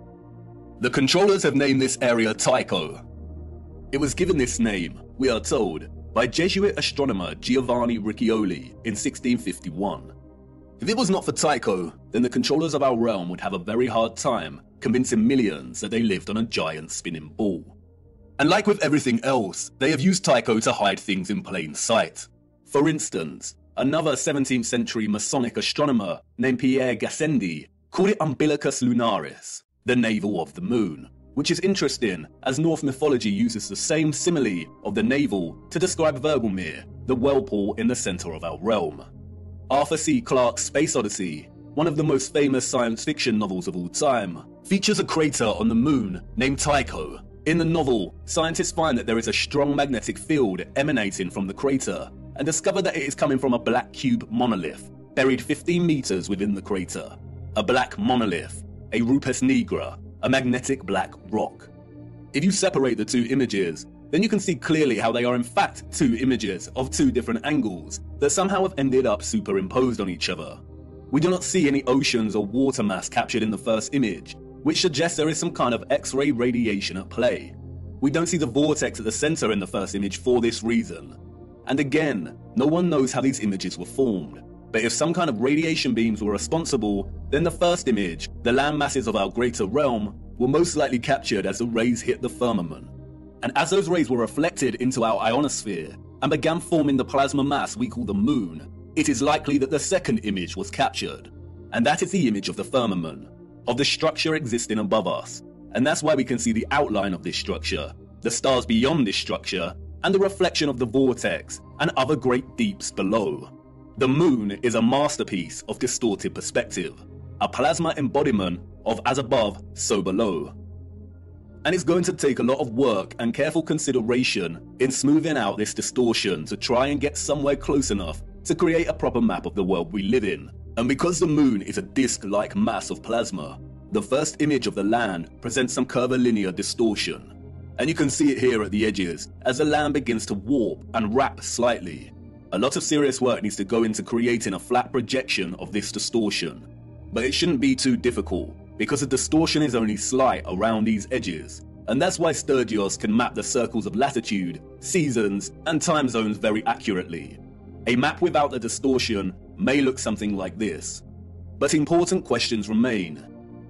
The controllers have named this area Tycho. It was given this name, we are told, by Jesuit astronomer Giovanni Riccioli in 1651. If it was not for Tycho, then the controllers of our realm would have a very hard time convincing millions that they lived on a giant spinning ball. And like with everything else, they have used Tycho to hide things in plain sight. For instance, another 17th century Masonic astronomer named Pierre Gassendi called it Umbilicus Lunaris, the navel of the moon, which is interesting as Norse mythology uses the same simile of the navel to describe Vergelmir, the whirlpool in the center of our realm. Arthur C. Clarke's Space Odyssey, one of the most famous science fiction novels of all time, features a crater on the moon named Tycho. In the novel, scientists find that there is a strong magnetic field emanating from the crater, and discovered that it is coming from a black cube monolith buried 15 meters within the crater. A black monolith, a rupes nigra, a magnetic black rock. If you separate the two images, then you can see clearly how they are in fact two images of two different angles that somehow have ended up superimposed on each other. We do not see any oceans or water mass captured in the first image, which suggests there is some kind of X-ray radiation at play. We don't see the vortex at the center in the first image for this reason. And again, no one knows how these images were formed. But if some kind of radiation beams were responsible, then the first image, the land masses of our greater realm, were most likely captured as the rays hit the firmament. And as those rays were reflected into our ionosphere and began forming the plasma mass we call the moon, it is likely that the second image was captured. And that is the image of the firmament, of the structure existing above us. And that's why we can see the outline of this structure, the stars beyond this structure, and the reflection of the vortex and other great deeps below. The moon is a masterpiece of distorted perspective, a plasma embodiment of as above, so below. And it's going to take a lot of work and careful consideration in smoothing out this distortion to try and get somewhere close enough to create a proper map of the world we live in. And because the moon is a disc-like mass of plasma, the first image of the land presents some curvilinear distortion. And you can see it here at the edges as the land begins to warp and wrap slightly. A lot of serious work needs to go into creating a flat projection of this distortion. But it shouldn't be too difficult, because the distortion is only slight around these edges. And that's why Sturgios can map the circles of latitude, seasons, and time zones very accurately. A map without the distortion may look something like this. But important questions remain.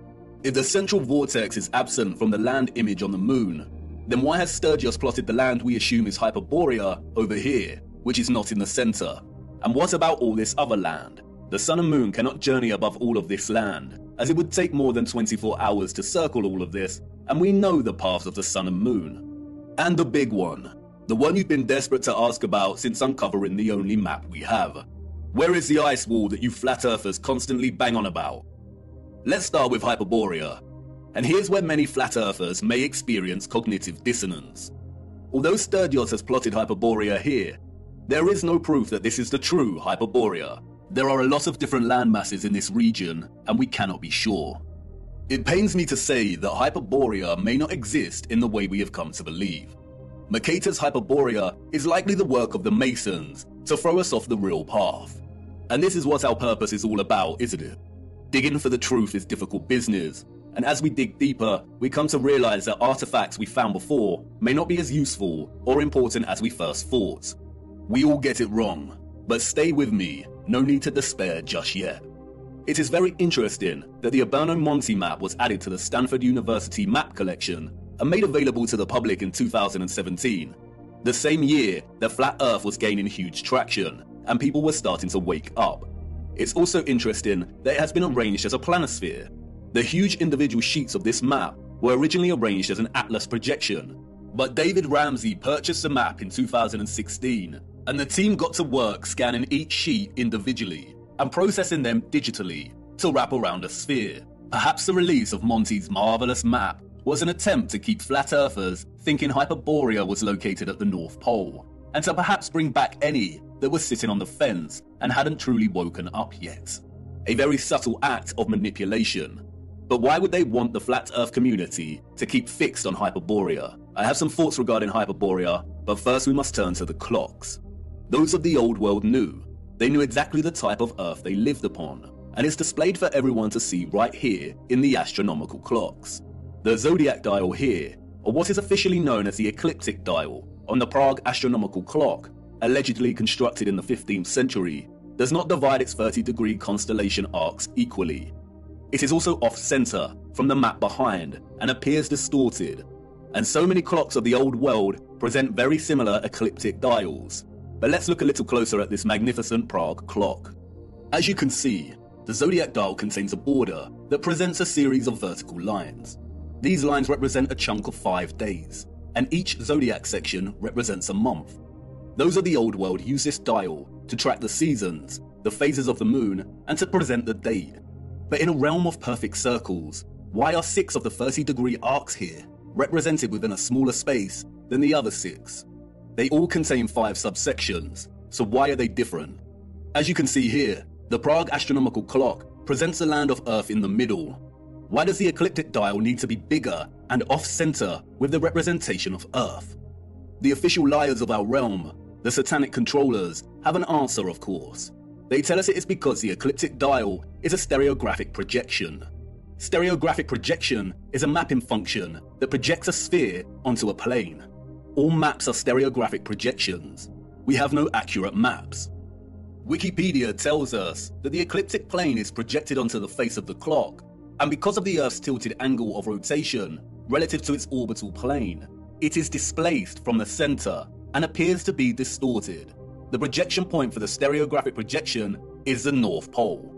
If the central vortex is absent from the land image on the moon, then why has Sturgios plotted the land we assume is Hyperborea over here, which is not in the center? And what about all this other land? The sun and moon cannot journey above all of this land, as it would take more than 24 hours to circle all of this, and we know the paths of the sun and moon. And the big one, the one you've been desperate to ask about since uncovering the only map we have. Where is the ice wall that you flat earthers constantly bang on about? Let's start with Hyperborea. And here's where many flat earthers may experience cognitive dissonance. Although Sturgios has plotted Hyperborea here, there is no proof that this is the true Hyperborea. There are a lot of different land masses in this region, and we cannot be sure. It pains me to say that Hyperborea may not exist in the way we have come to believe. Mercator's Hyperborea is likely the work of the Masons to throw us off the real path. And this is what our purpose is all about, isn't it? Digging for the truth is difficult business, and as we dig deeper, we come to realize that artifacts we found before may not be as useful or important as we first thought. We all get it wrong, but stay with me, no need to despair just yet. It is very interesting that the Aberno Monti map was added to the Stanford University map collection and made available to the public in 2017, the same year that Flat Earth was gaining huge traction and people were starting to wake up. It's also interesting that it has been arranged as a planisphere. The huge individual sheets of this map were originally arranged as an atlas projection, but David Ramsey purchased the map in 2016, and the team got to work scanning each sheet individually and processing them digitally to wrap around a sphere. Perhaps the release of Monti's marvelous map was an attempt to keep flat earthers thinking Hyperborea was located at the North Pole, and to perhaps bring back any that was sitting on the fence and hadn't truly woken up yet. A very subtle act of manipulation. But why would they want the flat earth community to keep fixed on Hyperborea? I have some thoughts regarding Hyperborea, but first we must turn to the clocks. Those of the old world knew. They knew exactly the type of earth they lived upon, and it's displayed for everyone to see right here in the astronomical clocks. The zodiac dial here, or what is officially known as the ecliptic dial, on the Prague astronomical clock, allegedly constructed in the 15th century, does not divide its 30-degree constellation arcs equally. It is also off-center from the map behind and appears distorted, and so many clocks of the old world present very similar ecliptic dials. But let's look a little closer at this magnificent Prague clock. As you can see, the zodiac dial contains a border that presents a series of vertical lines. These lines represent a chunk of 5 days, and each zodiac section represents a month. Those of the old world use this dial to track the seasons, the phases of the moon, and to present the date. But in a realm of perfect circles, why are 6 of the 30-degree arcs here represented within a smaller space than the other 6? They all contain 5 subsections, So why are they different? As you can see here, the Prague astronomical clock presents the land of Earth in the middle. Why does the ecliptic dial need to be bigger and off-center with the representation of Earth? The official liars of our realm, the satanic controllers, have an answer, of course. They tell us it is because the ecliptic dial is a stereographic projection. Stereographic projection is a mapping function that projects a sphere onto a plane. All maps are stereographic projections. We have no accurate maps. Wikipedia tells us that the ecliptic plane is projected onto the face of the clock, and because of the Earth's tilted angle of rotation relative to its orbital plane, it is displaced from the center and appears to be distorted. The projection point for the stereographic projection is the North Pole.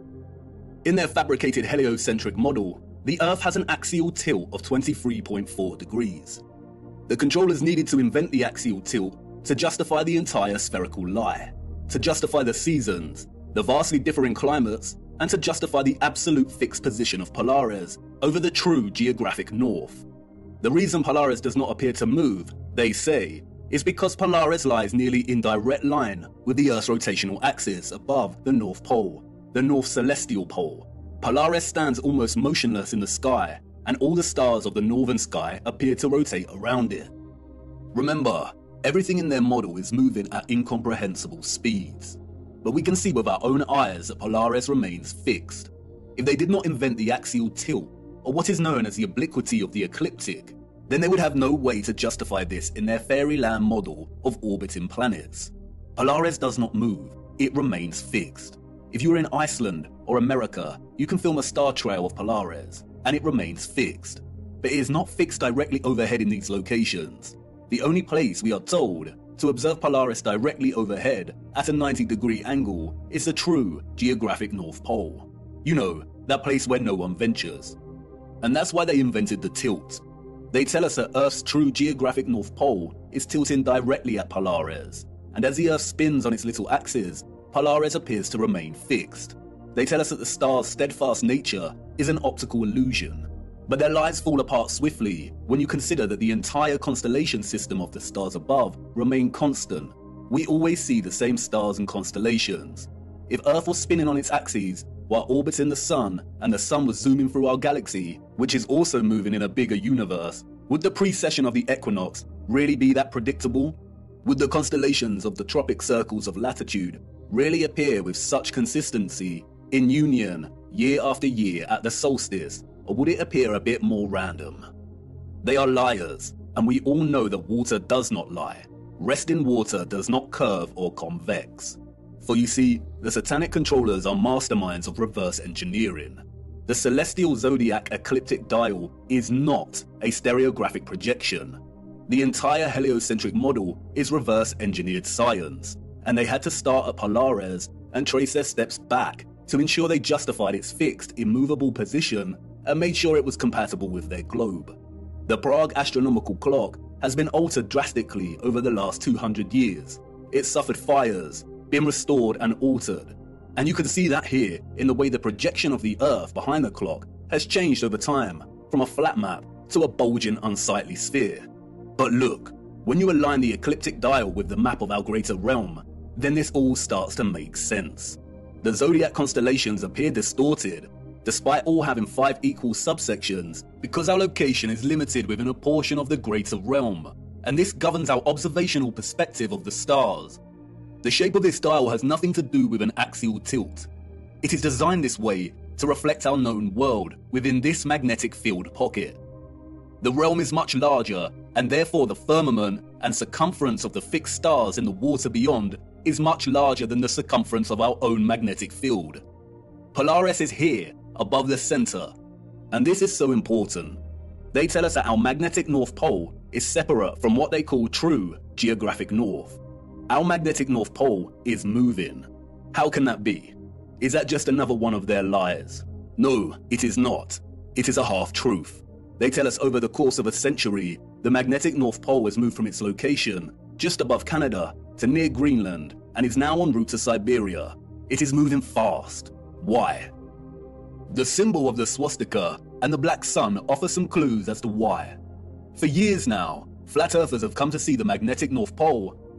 In their fabricated heliocentric model, the Earth has an axial tilt of 23.4 degrees. The controllers needed to invent the axial tilt to justify the entire spherical lie, to justify the seasons, the vastly differing climates, and to justify the absolute fixed position of Polaris over the true geographic north. The reason Polaris does not appear to move, they say, is because Polaris lies nearly in direct line with the Earth's rotational axis above the North Pole, the North Celestial Pole. Polaris stands almost motionless in the sky, and all the stars of the northern sky appear to rotate around it. Remember, everything in their model is moving at incomprehensible speeds. But we can see with our own eyes that Polaris remains fixed. If they did not invent the axial tilt, or what is known as the obliquity of the ecliptic, then they would have no way to justify this in their fairyland model of orbiting planets. Polaris does not move, it remains fixed. If you are in Iceland or America, you can film a star trail of Polaris, and it remains fixed. But it is not fixed directly overhead in these locations. The only place, we are told, to observe Polaris directly overhead at a 90-degree angle is the true geographic North Pole. You know, that place where no one ventures. And that's why they invented the tilt. They tell us that Earth's true geographic North Pole is tilting directly at Polaris, and as the Earth spins on its little axis, Polaris appears to remain fixed. They tell us that the star's steadfast nature is an optical illusion. But their lies fall apart swiftly when you consider that the entire constellation system of the stars above remain constant. We always see the same stars and constellations. If Earth was spinning on its axis while orbiting the Sun, and the Sun was zooming through our galaxy, which is also moving in a bigger universe, would the precession of the equinox really be that predictable? Would the constellations of the tropic circles of latitude really appear with such consistency in union year after year at the solstice? Or would it appear a bit more random? They are liars, and we all know that water does not lie. Resting water does not curve or convex. For you see, the satanic controllers are masterminds of reverse engineering. The celestial zodiac ecliptic dial is not a stereographic projection. The entire heliocentric model is reverse engineered science, and they had to start at Polaris and trace their steps back to ensure they justified its fixed, immovable position and made sure it was compatible with their globe. The Prague astronomical clock has been altered drastically over the last 200 years. It suffered fires, been restored and altered. And you can see that here in the way the projection of the Earth behind the clock has changed over time from a flat map to a bulging, unsightly sphere. But look, when you align the ecliptic dial with the map of our greater realm, then this all starts to make sense. The zodiac constellations appear distorted, despite all having 5 equal subsections, because our location is limited within a portion of the greater realm, and this governs our observational perspective of the stars. The shape of this dial has nothing to do with an axial tilt. It is designed this way to reflect our known world within this magnetic field pocket. The realm is much larger, and therefore the firmament and circumference of the fixed stars in the water beyond is much larger than the circumference of our own magnetic field. Polaris is here, above the center, and this is so important. They tell us that our magnetic North Pole is separate from what they call true geographic north. Our magnetic North Pole is moving. How can that be? Is that just another one of their lies? No, it is not. It is a half-truth. They tell us over the course of a century, the magnetic North Pole has moved from its location just above Canada to near Greenland and is now en route to Siberia. It is moving fast. Why? The symbol of the swastika and the black sun offer some clues as to why. For years now, flat earthers have come to see the magnetic North Pole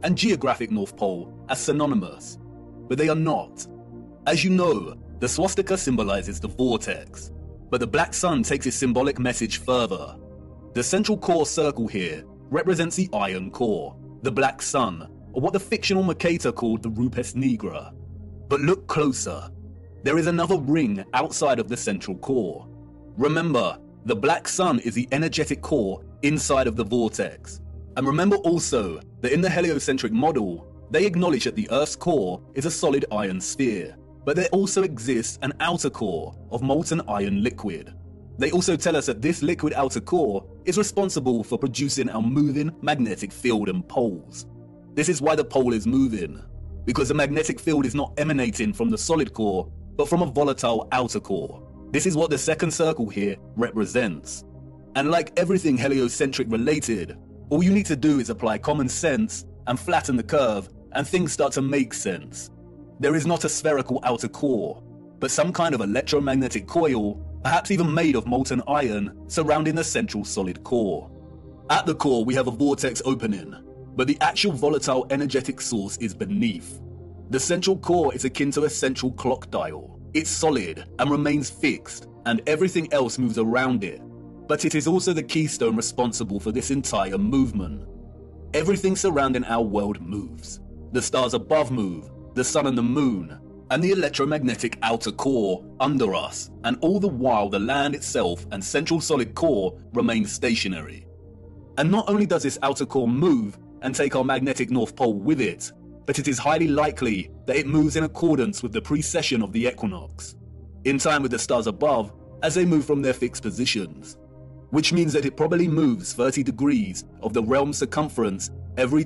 and geographic North Pole as synonymous, but they are not. As you know, the swastika symbolizes the vortex, but the black sun takes its symbolic message further. The central core circle here represents the iron core, the black sun, or what the fictional Mercator called the Rupes Nigra. But look closer. There is another ring outside of the central core. Remember, the black sun is the energetic core inside of the vortex. And remember also that in the heliocentric model, they acknowledge that the Earth's core is a solid iron sphere, but there also exists an outer core of molten iron liquid. They also tell us that this liquid outer core is responsible for producing our moving magnetic field and poles. This is why the pole is moving, because the magnetic field is not emanating from the solid core, but from a volatile outer core. This is what the second circle here represents. And like everything heliocentric related, all you need to do is apply common sense and flatten the curve, and things start to make sense. There is not a spherical outer core, but some kind of electromagnetic coil, perhaps even made of molten iron, surrounding the central solid core. At the core, we have a vortex opening, but the actual volatile energetic source is beneath. The central core is akin to a central clock dial. It's solid and remains fixed, and everything else moves around it. But it is also the keystone responsible for this entire movement. Everything surrounding our world moves. The stars above move, the sun and the moon, and the electromagnetic outer core under us, and all the while the land itself and central solid core remain stationary. And not only does this outer core move and take our magnetic North Pole with it, but it is highly likely that it moves in accordance with the precession of the equinox, in time with the stars above as they move from their fixed positions, which means that it probably moves 30 degrees of the realm's circumference every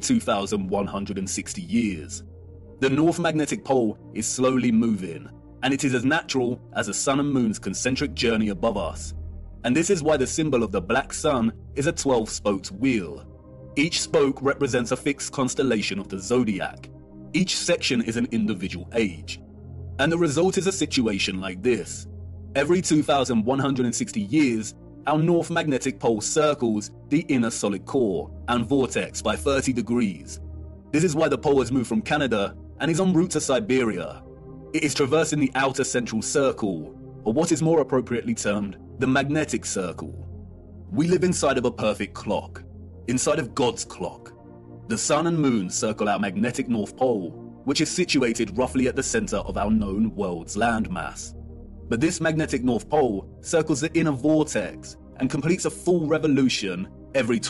2,160 years. The North Magnetic Pole is slowly moving, and it is as natural as the sun and moon's concentric journey above us. And this is why the symbol of the black sun is a 12-spoked wheel. Each spoke represents a fixed constellation of the zodiac. Each section is an individual age. And the result is a situation like this. Every 2,160 years, our North Magnetic Pole circles the inner solid core and vortex by 30 degrees. This is why the pole has moved from Canada and is en route to Siberia. It is traversing the outer central circle, or what is more appropriately termed the magnetic circle. We live inside of a perfect clock, inside of God's clock. The sun and moon circle our magnetic North Pole, which is situated roughly at the center of our known world's landmass. But this magnetic North Pole circles the inner vortex and completes a full revolution every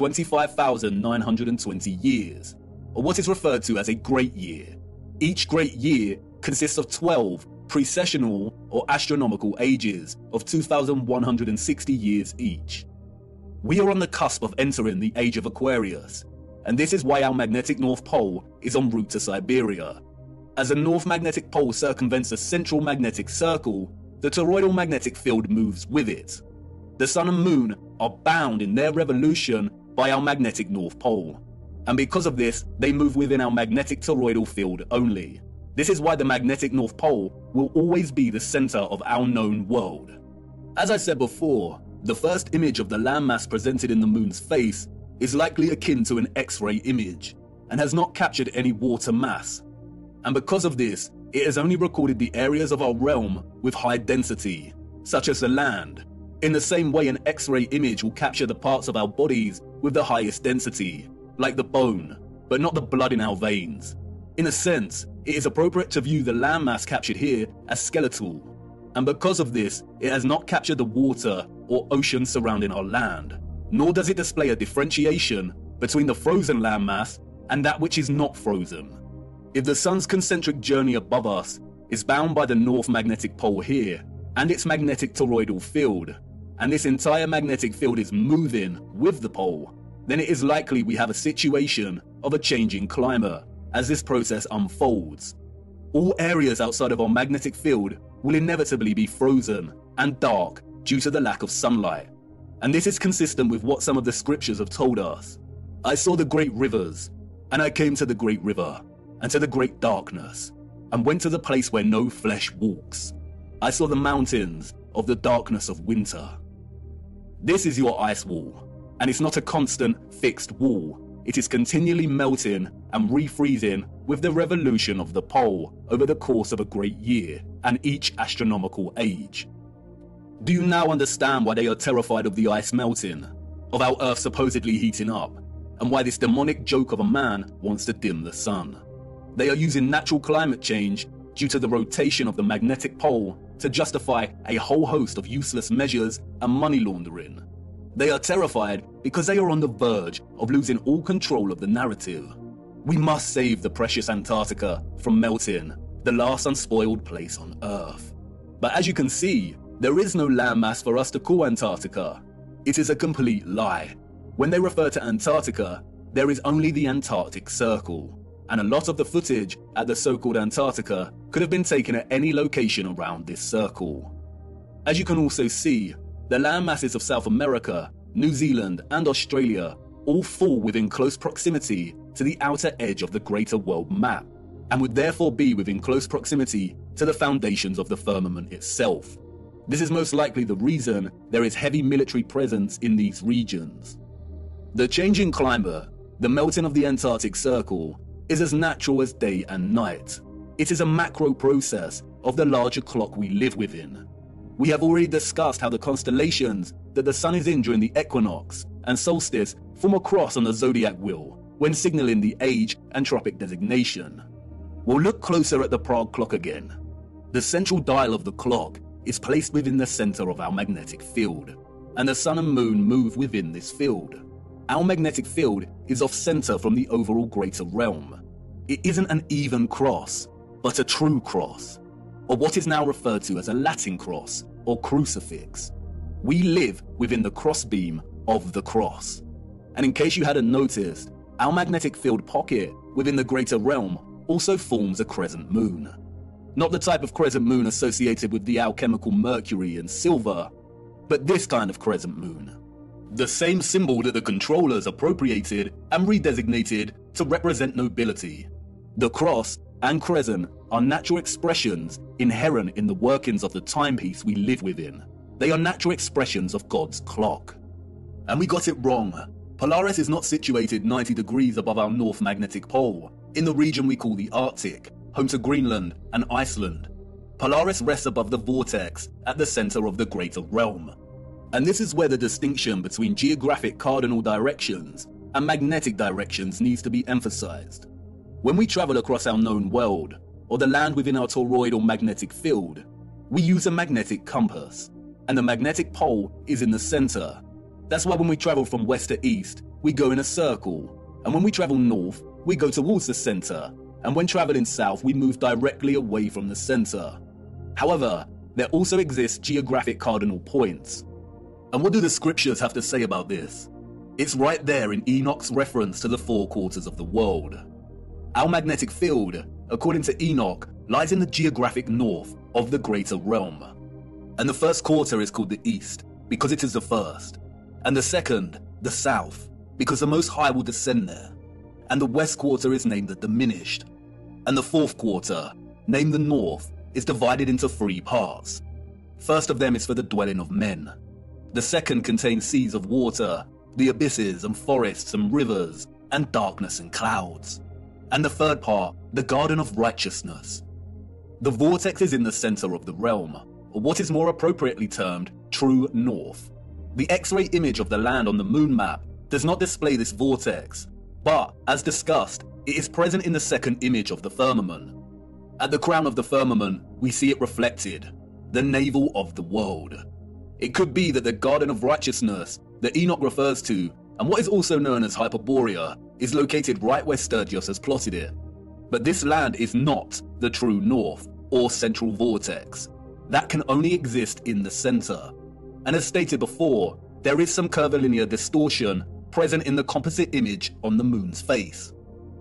25,920 years, or what is referred to as a great year. Each great year consists of 12 precessional or astronomical ages of 2,160 years each. We are on the cusp of entering the age of Aquarius, and this is why our magnetic North Pole is en route to Siberia. As the North Magnetic Pole circumvents the central magnetic circle, the toroidal magnetic field moves with it. The sun and moon are bound in their revolution by our magnetic North Pole, and because of this, they move within our magnetic toroidal field only. This is why the magnetic North Pole will always be the center of our known world. As I said before, the first image of the landmass presented in the moon's face is likely akin to an X-ray image, and has not captured any water mass. And because of this, it has only recorded the areas of our realm with high density, such as the land, in the same way an X-ray image will capture the parts of our bodies with the highest density, like the bone, but not the blood in our veins. In a sense, it is appropriate to view the landmass captured here as skeletal, and because of this, it has not captured the water or ocean surrounding our land, nor does it display a differentiation between the frozen landmass and that which is not frozen. If the sun's concentric journey above us is bound by the North Magnetic Pole here, and its magnetic toroidal field, and this entire magnetic field is moving with the pole, then it is likely we have a situation of a changing climate as this process unfolds. All areas outside of our magnetic field will inevitably be frozen and dark due to the lack of sunlight. And this is consistent with what some of the scriptures have told us. I saw the great rivers, and I came to the great river, and to the great darkness, and went to the place where no flesh walks. I saw the mountains of the darkness of winter. This is your ice wall, and it's not a constant, fixed wall. it is continually melting and refreezing with the revolution of the pole over the course of a great year and each astronomical age. Do you now understand why they are terrified of the ice melting, of our Earth supposedly heating up, and why this demonic joke of a man wants to dim the sun? They are using natural climate change due to the rotation of the magnetic pole to justify a whole host of useless measures and money laundering. They are terrified because they are on the verge of losing all control of the narrative. We must save the precious Antarctica from melting, the last unspoiled place on Earth. But as you can see, there is no landmass for us to call Antarctica. It is a complete lie. When they refer to Antarctica, there is only the Antarctic Circle, and a lot of the footage at the so-called Antarctica could have been taken at any location around this circle. As you can also see, the landmasses of South America, New Zealand, and Australia all fall within close proximity to the outer edge of the greater world map, and would therefore be within close proximity to the foundations of the firmament itself. This is most likely the reason there is heavy military presence in these regions. The changing climate, the melting of the Antarctic Circle, is as natural as day and night. It is a macro process of the larger clock we live within. We have already discussed how the constellations that the sun is in during the equinox and solstice form a cross on the zodiac wheel when signaling the age and tropic designation. We'll look closer at the Prague clock again. The central dial of the clock is placed within the center of our magnetic field, and the sun and moon move within this field. Our magnetic field is off center from the overall greater realm. It isn't an even cross, but a true cross, or what is now referred to as a Latin cross or crucifix. We live within the crossbeam of the cross. And in case you hadn't noticed, our magnetic field pocket within the greater realm also forms a crescent moon. Not the type of crescent moon associated with the alchemical mercury and silver, but this kind of crescent moon. The same symbol that the controllers appropriated and redesignated to represent nobility. The cross and crescent are natural expressions inherent in the workings of the timepiece we live within. They are natural expressions of God's clock. And we got it wrong. Polaris is not situated 90 degrees above our north magnetic pole, in the region we call the Arctic, home to Greenland and Iceland. Polaris rests above the vortex at the center of the greater realm. And this is where the distinction between geographic cardinal directions and magnetic directions needs to be emphasized. When we travel across our known world, or the land within our toroidal magnetic field, we use a magnetic compass, and the magnetic pole is in the center. That's why when we travel from west to east, we go in a circle, and when we travel north, we go towards the center, and when traveling south, we move directly away from the center. However, there also exist geographic cardinal points. And what do the scriptures have to say about this? It's right there in Enoch's reference to the four quarters of the world. Our magnetic field, according to Enoch, lies in the geographic north of the greater realm. And the first quarter is called the east, because it is the first. And the second, the south, because the Most High will descend there. And the west quarter is named the diminished. And the fourth quarter, named the north, is divided into three parts. First of them is for the dwelling of men. The second contains seas of water, the abysses and forests and rivers, and darkness and clouds. And the third part, the garden of righteousness. The vortex is in the center of the realm, or what is more appropriately termed true north. The X-ray image of the land on the moon map does not display this vortex, but, as discussed, it is present in the second image of the firmament. At the crown of the firmament, we see it reflected, the navel of the world. It could be that the Garden of Righteousness that Enoch refers to, and what is also known as Hyperborea, is located right where Sturgios has plotted it. But this land is not the true north, or central vortex. That can only exist in the center. And as stated before, there is some curvilinear distortion present in the composite image on the moon's face.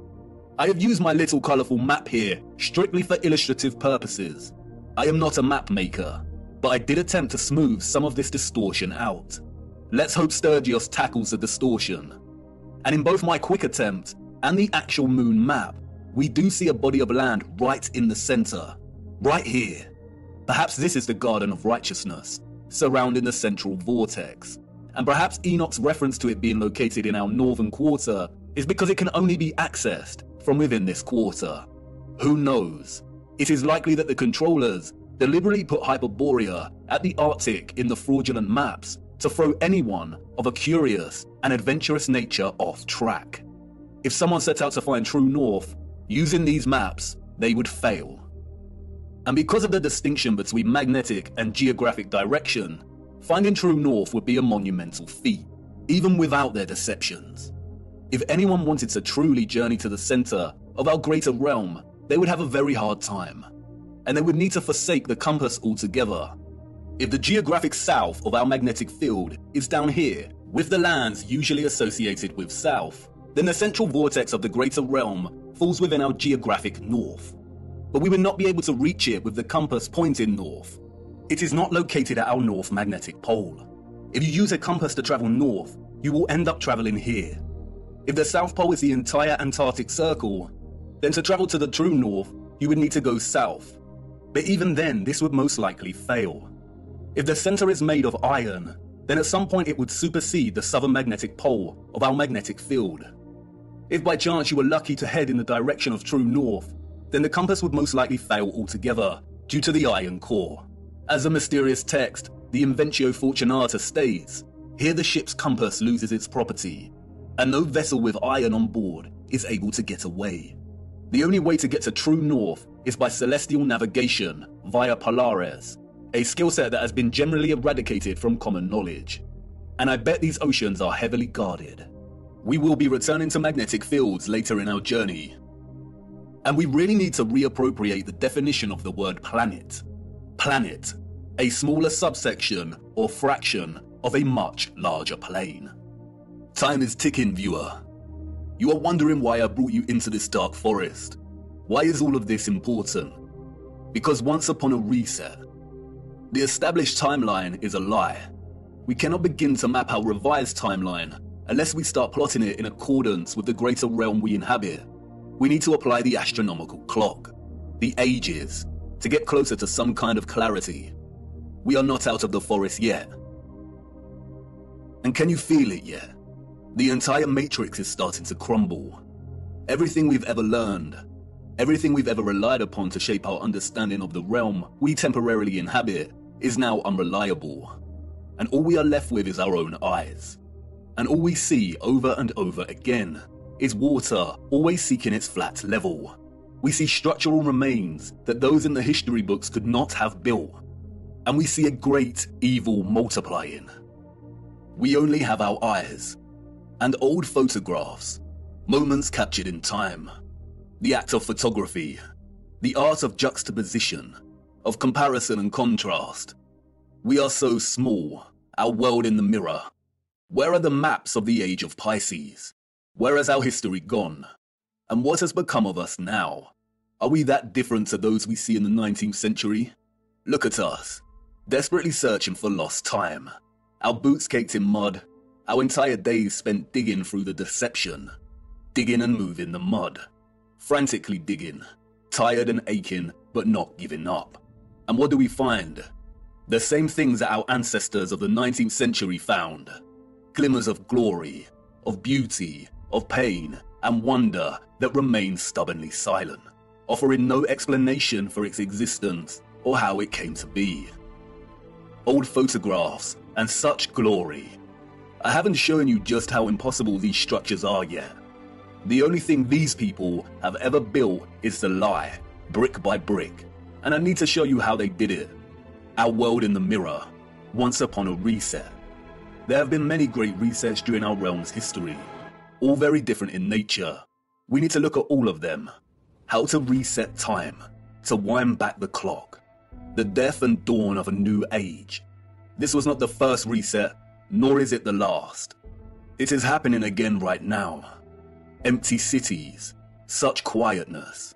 I have used my little colourful map here strictly for illustrative purposes. I am not a map maker, but I did attempt to smooth some of this distortion out. Let's hope Sturgios tackles the distortion. And in both my quick attempt and the actual moon map, we do see a body of land right in the center, right here. Perhaps this is the Garden of Righteousness, surrounding the central vortex. And perhaps Enoch's reference to it being located in our northern quarter is because it can only be accessed from within this quarter. Who knows? It is likely that the controllers deliberately put Hyperborea at the Arctic in the fraudulent maps to throw anyone of a curious and adventurous nature off track. If someone set out to find True North using these maps, they would fail. And because of the distinction between magnetic and geographic direction, finding True North would be a monumental feat, even without their deceptions. If anyone wanted to truly journey to the center of our greater realm, they would have a very hard time, and they would need to forsake the compass altogether. If the geographic south of our magnetic field is down here, with the lands usually associated with south, then the central vortex of the greater realm falls within our geographic north. But we would not be able to reach it with the compass pointing north. It is not located at our north magnetic pole. If you use a compass to travel north, you will end up traveling here. If the South Pole is the entire Antarctic Circle, then to travel to the true north, you would need to go south. But even then, this would most likely fail. If the center is made of iron, then at some point it would supersede the southern magnetic pole of our magnetic field. If by chance you were lucky to head in the direction of true north, then the compass would most likely fail altogether due to the iron core. As the mysterious text, the Inventio Fortunata states, here the ship's compass loses its property, and no vessel with iron on board is able to get away. The only way to get to true north is by celestial navigation via Polaris, a skill set that has been generally eradicated from common knowledge. And I bet these oceans are heavily guarded. We will be returning to magnetic fields later in our journey. And we really need to reappropriate the definition of the word planet. Planet, a smaller subsection or fraction of a much larger plane. Time is ticking, viewer. You are wondering why I brought you into this dark forest. Why is all of this important? Because once upon a reset, the established timeline is a lie. We cannot begin to map our revised timeline unless we start plotting it in accordance with the greater realm we inhabit. We need to apply the astronomical clock, the ages, to get closer to some kind of clarity. We are not out of the forest yet. And can you feel it yet? The entire matrix is starting to crumble. Everything we've ever learned, everything we've ever relied upon to shape our understanding of the realm we temporarily inhabit is now unreliable. And all we are left with is our own eyes. And all we see over and over again is water always seeking its flat level. We see structural remains that those in the history books could not have built. And we see a great evil multiplying. We only have our eyes and old photographs, moments captured in time. The act of photography, the art of juxtaposition, of comparison and contrast. We are so small, our world in the mirror. Where are the maps of the age of Pisces? Where has our history gone? And what has become of us now? Are we that different to those we see in the 19th century? Look at us, desperately searching for lost time. Our boots caked in mud, our entire days spent digging through the deception. Digging and moving the mud. Frantically digging, tired and aching, but not giving up. And what do we find? The same things that our ancestors of the 19th century found. Glimmers of glory, of beauty, of pain, and wonder that remain stubbornly silent, offering no explanation for its existence or how it came to be. Old photographs and such glory. I haven't shown you just how impossible these structures are yet. The only thing these people have ever built is the lie, brick by brick, and I need to show you how they did it. Our world in the mirror, once upon a reset. There have been many great resets during our realm's history, all very different in nature. We need to look at all of them. How to reset time, to wind back the clock. The death and dawn of a new age. This was not the first reset, nor is it the last. It is happening again right now. Empty cities, such quietness.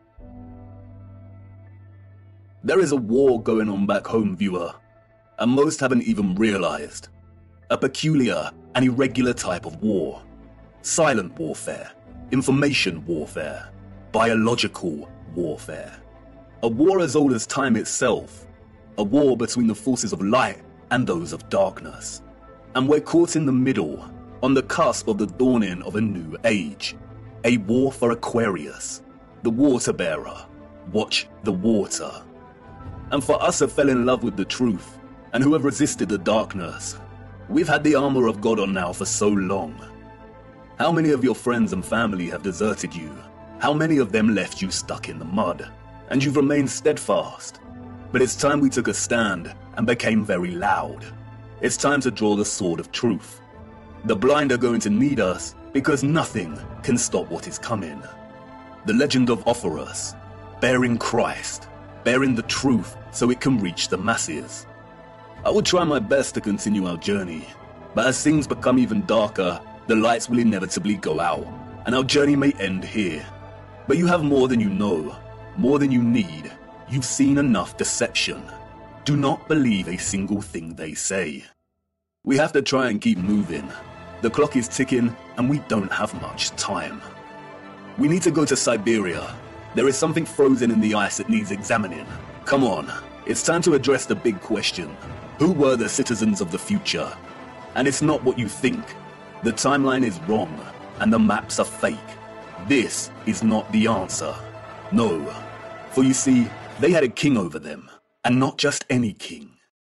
There is a war going on back home, viewer, and most haven't even realized. A peculiar and irregular type of war. Silent warfare, information warfare, biological warfare. A war as old as time itself. A war between the forces of light and those of darkness. And we're caught in the middle, on the cusp of the dawning of a new age. A war for Aquarius, the water bearer. Watch the water. And for us who fell in love with the truth, and who have resisted the darkness, we've had the armor of God on now for so long. How many of your friends and family have deserted you? How many of them left you stuck in the mud? And you've remained steadfast. But it's time we took a stand and became very loud. It's time to draw the sword of truth. The blind are going to need us because nothing can stop what is coming. The legend of Offerus, bearing Christ, bearing the truth so it can reach the masses. I will try my best to continue our journey, but as things become even darker, the lights will inevitably go out, and our journey may end here. But you have more than you know, more than you need. You've seen enough deception. Do not believe a single thing they say. We have to try and keep moving. The clock is ticking, and we don't have much time. We need to go to Siberia. There is something frozen in the ice that needs examining. Come on, it's time to address the big question. Who were the citizens of the future? And it's not what you think. The timeline is wrong, and the maps are fake. This is not the answer. No. For you see, they had a king over them, and not just any king.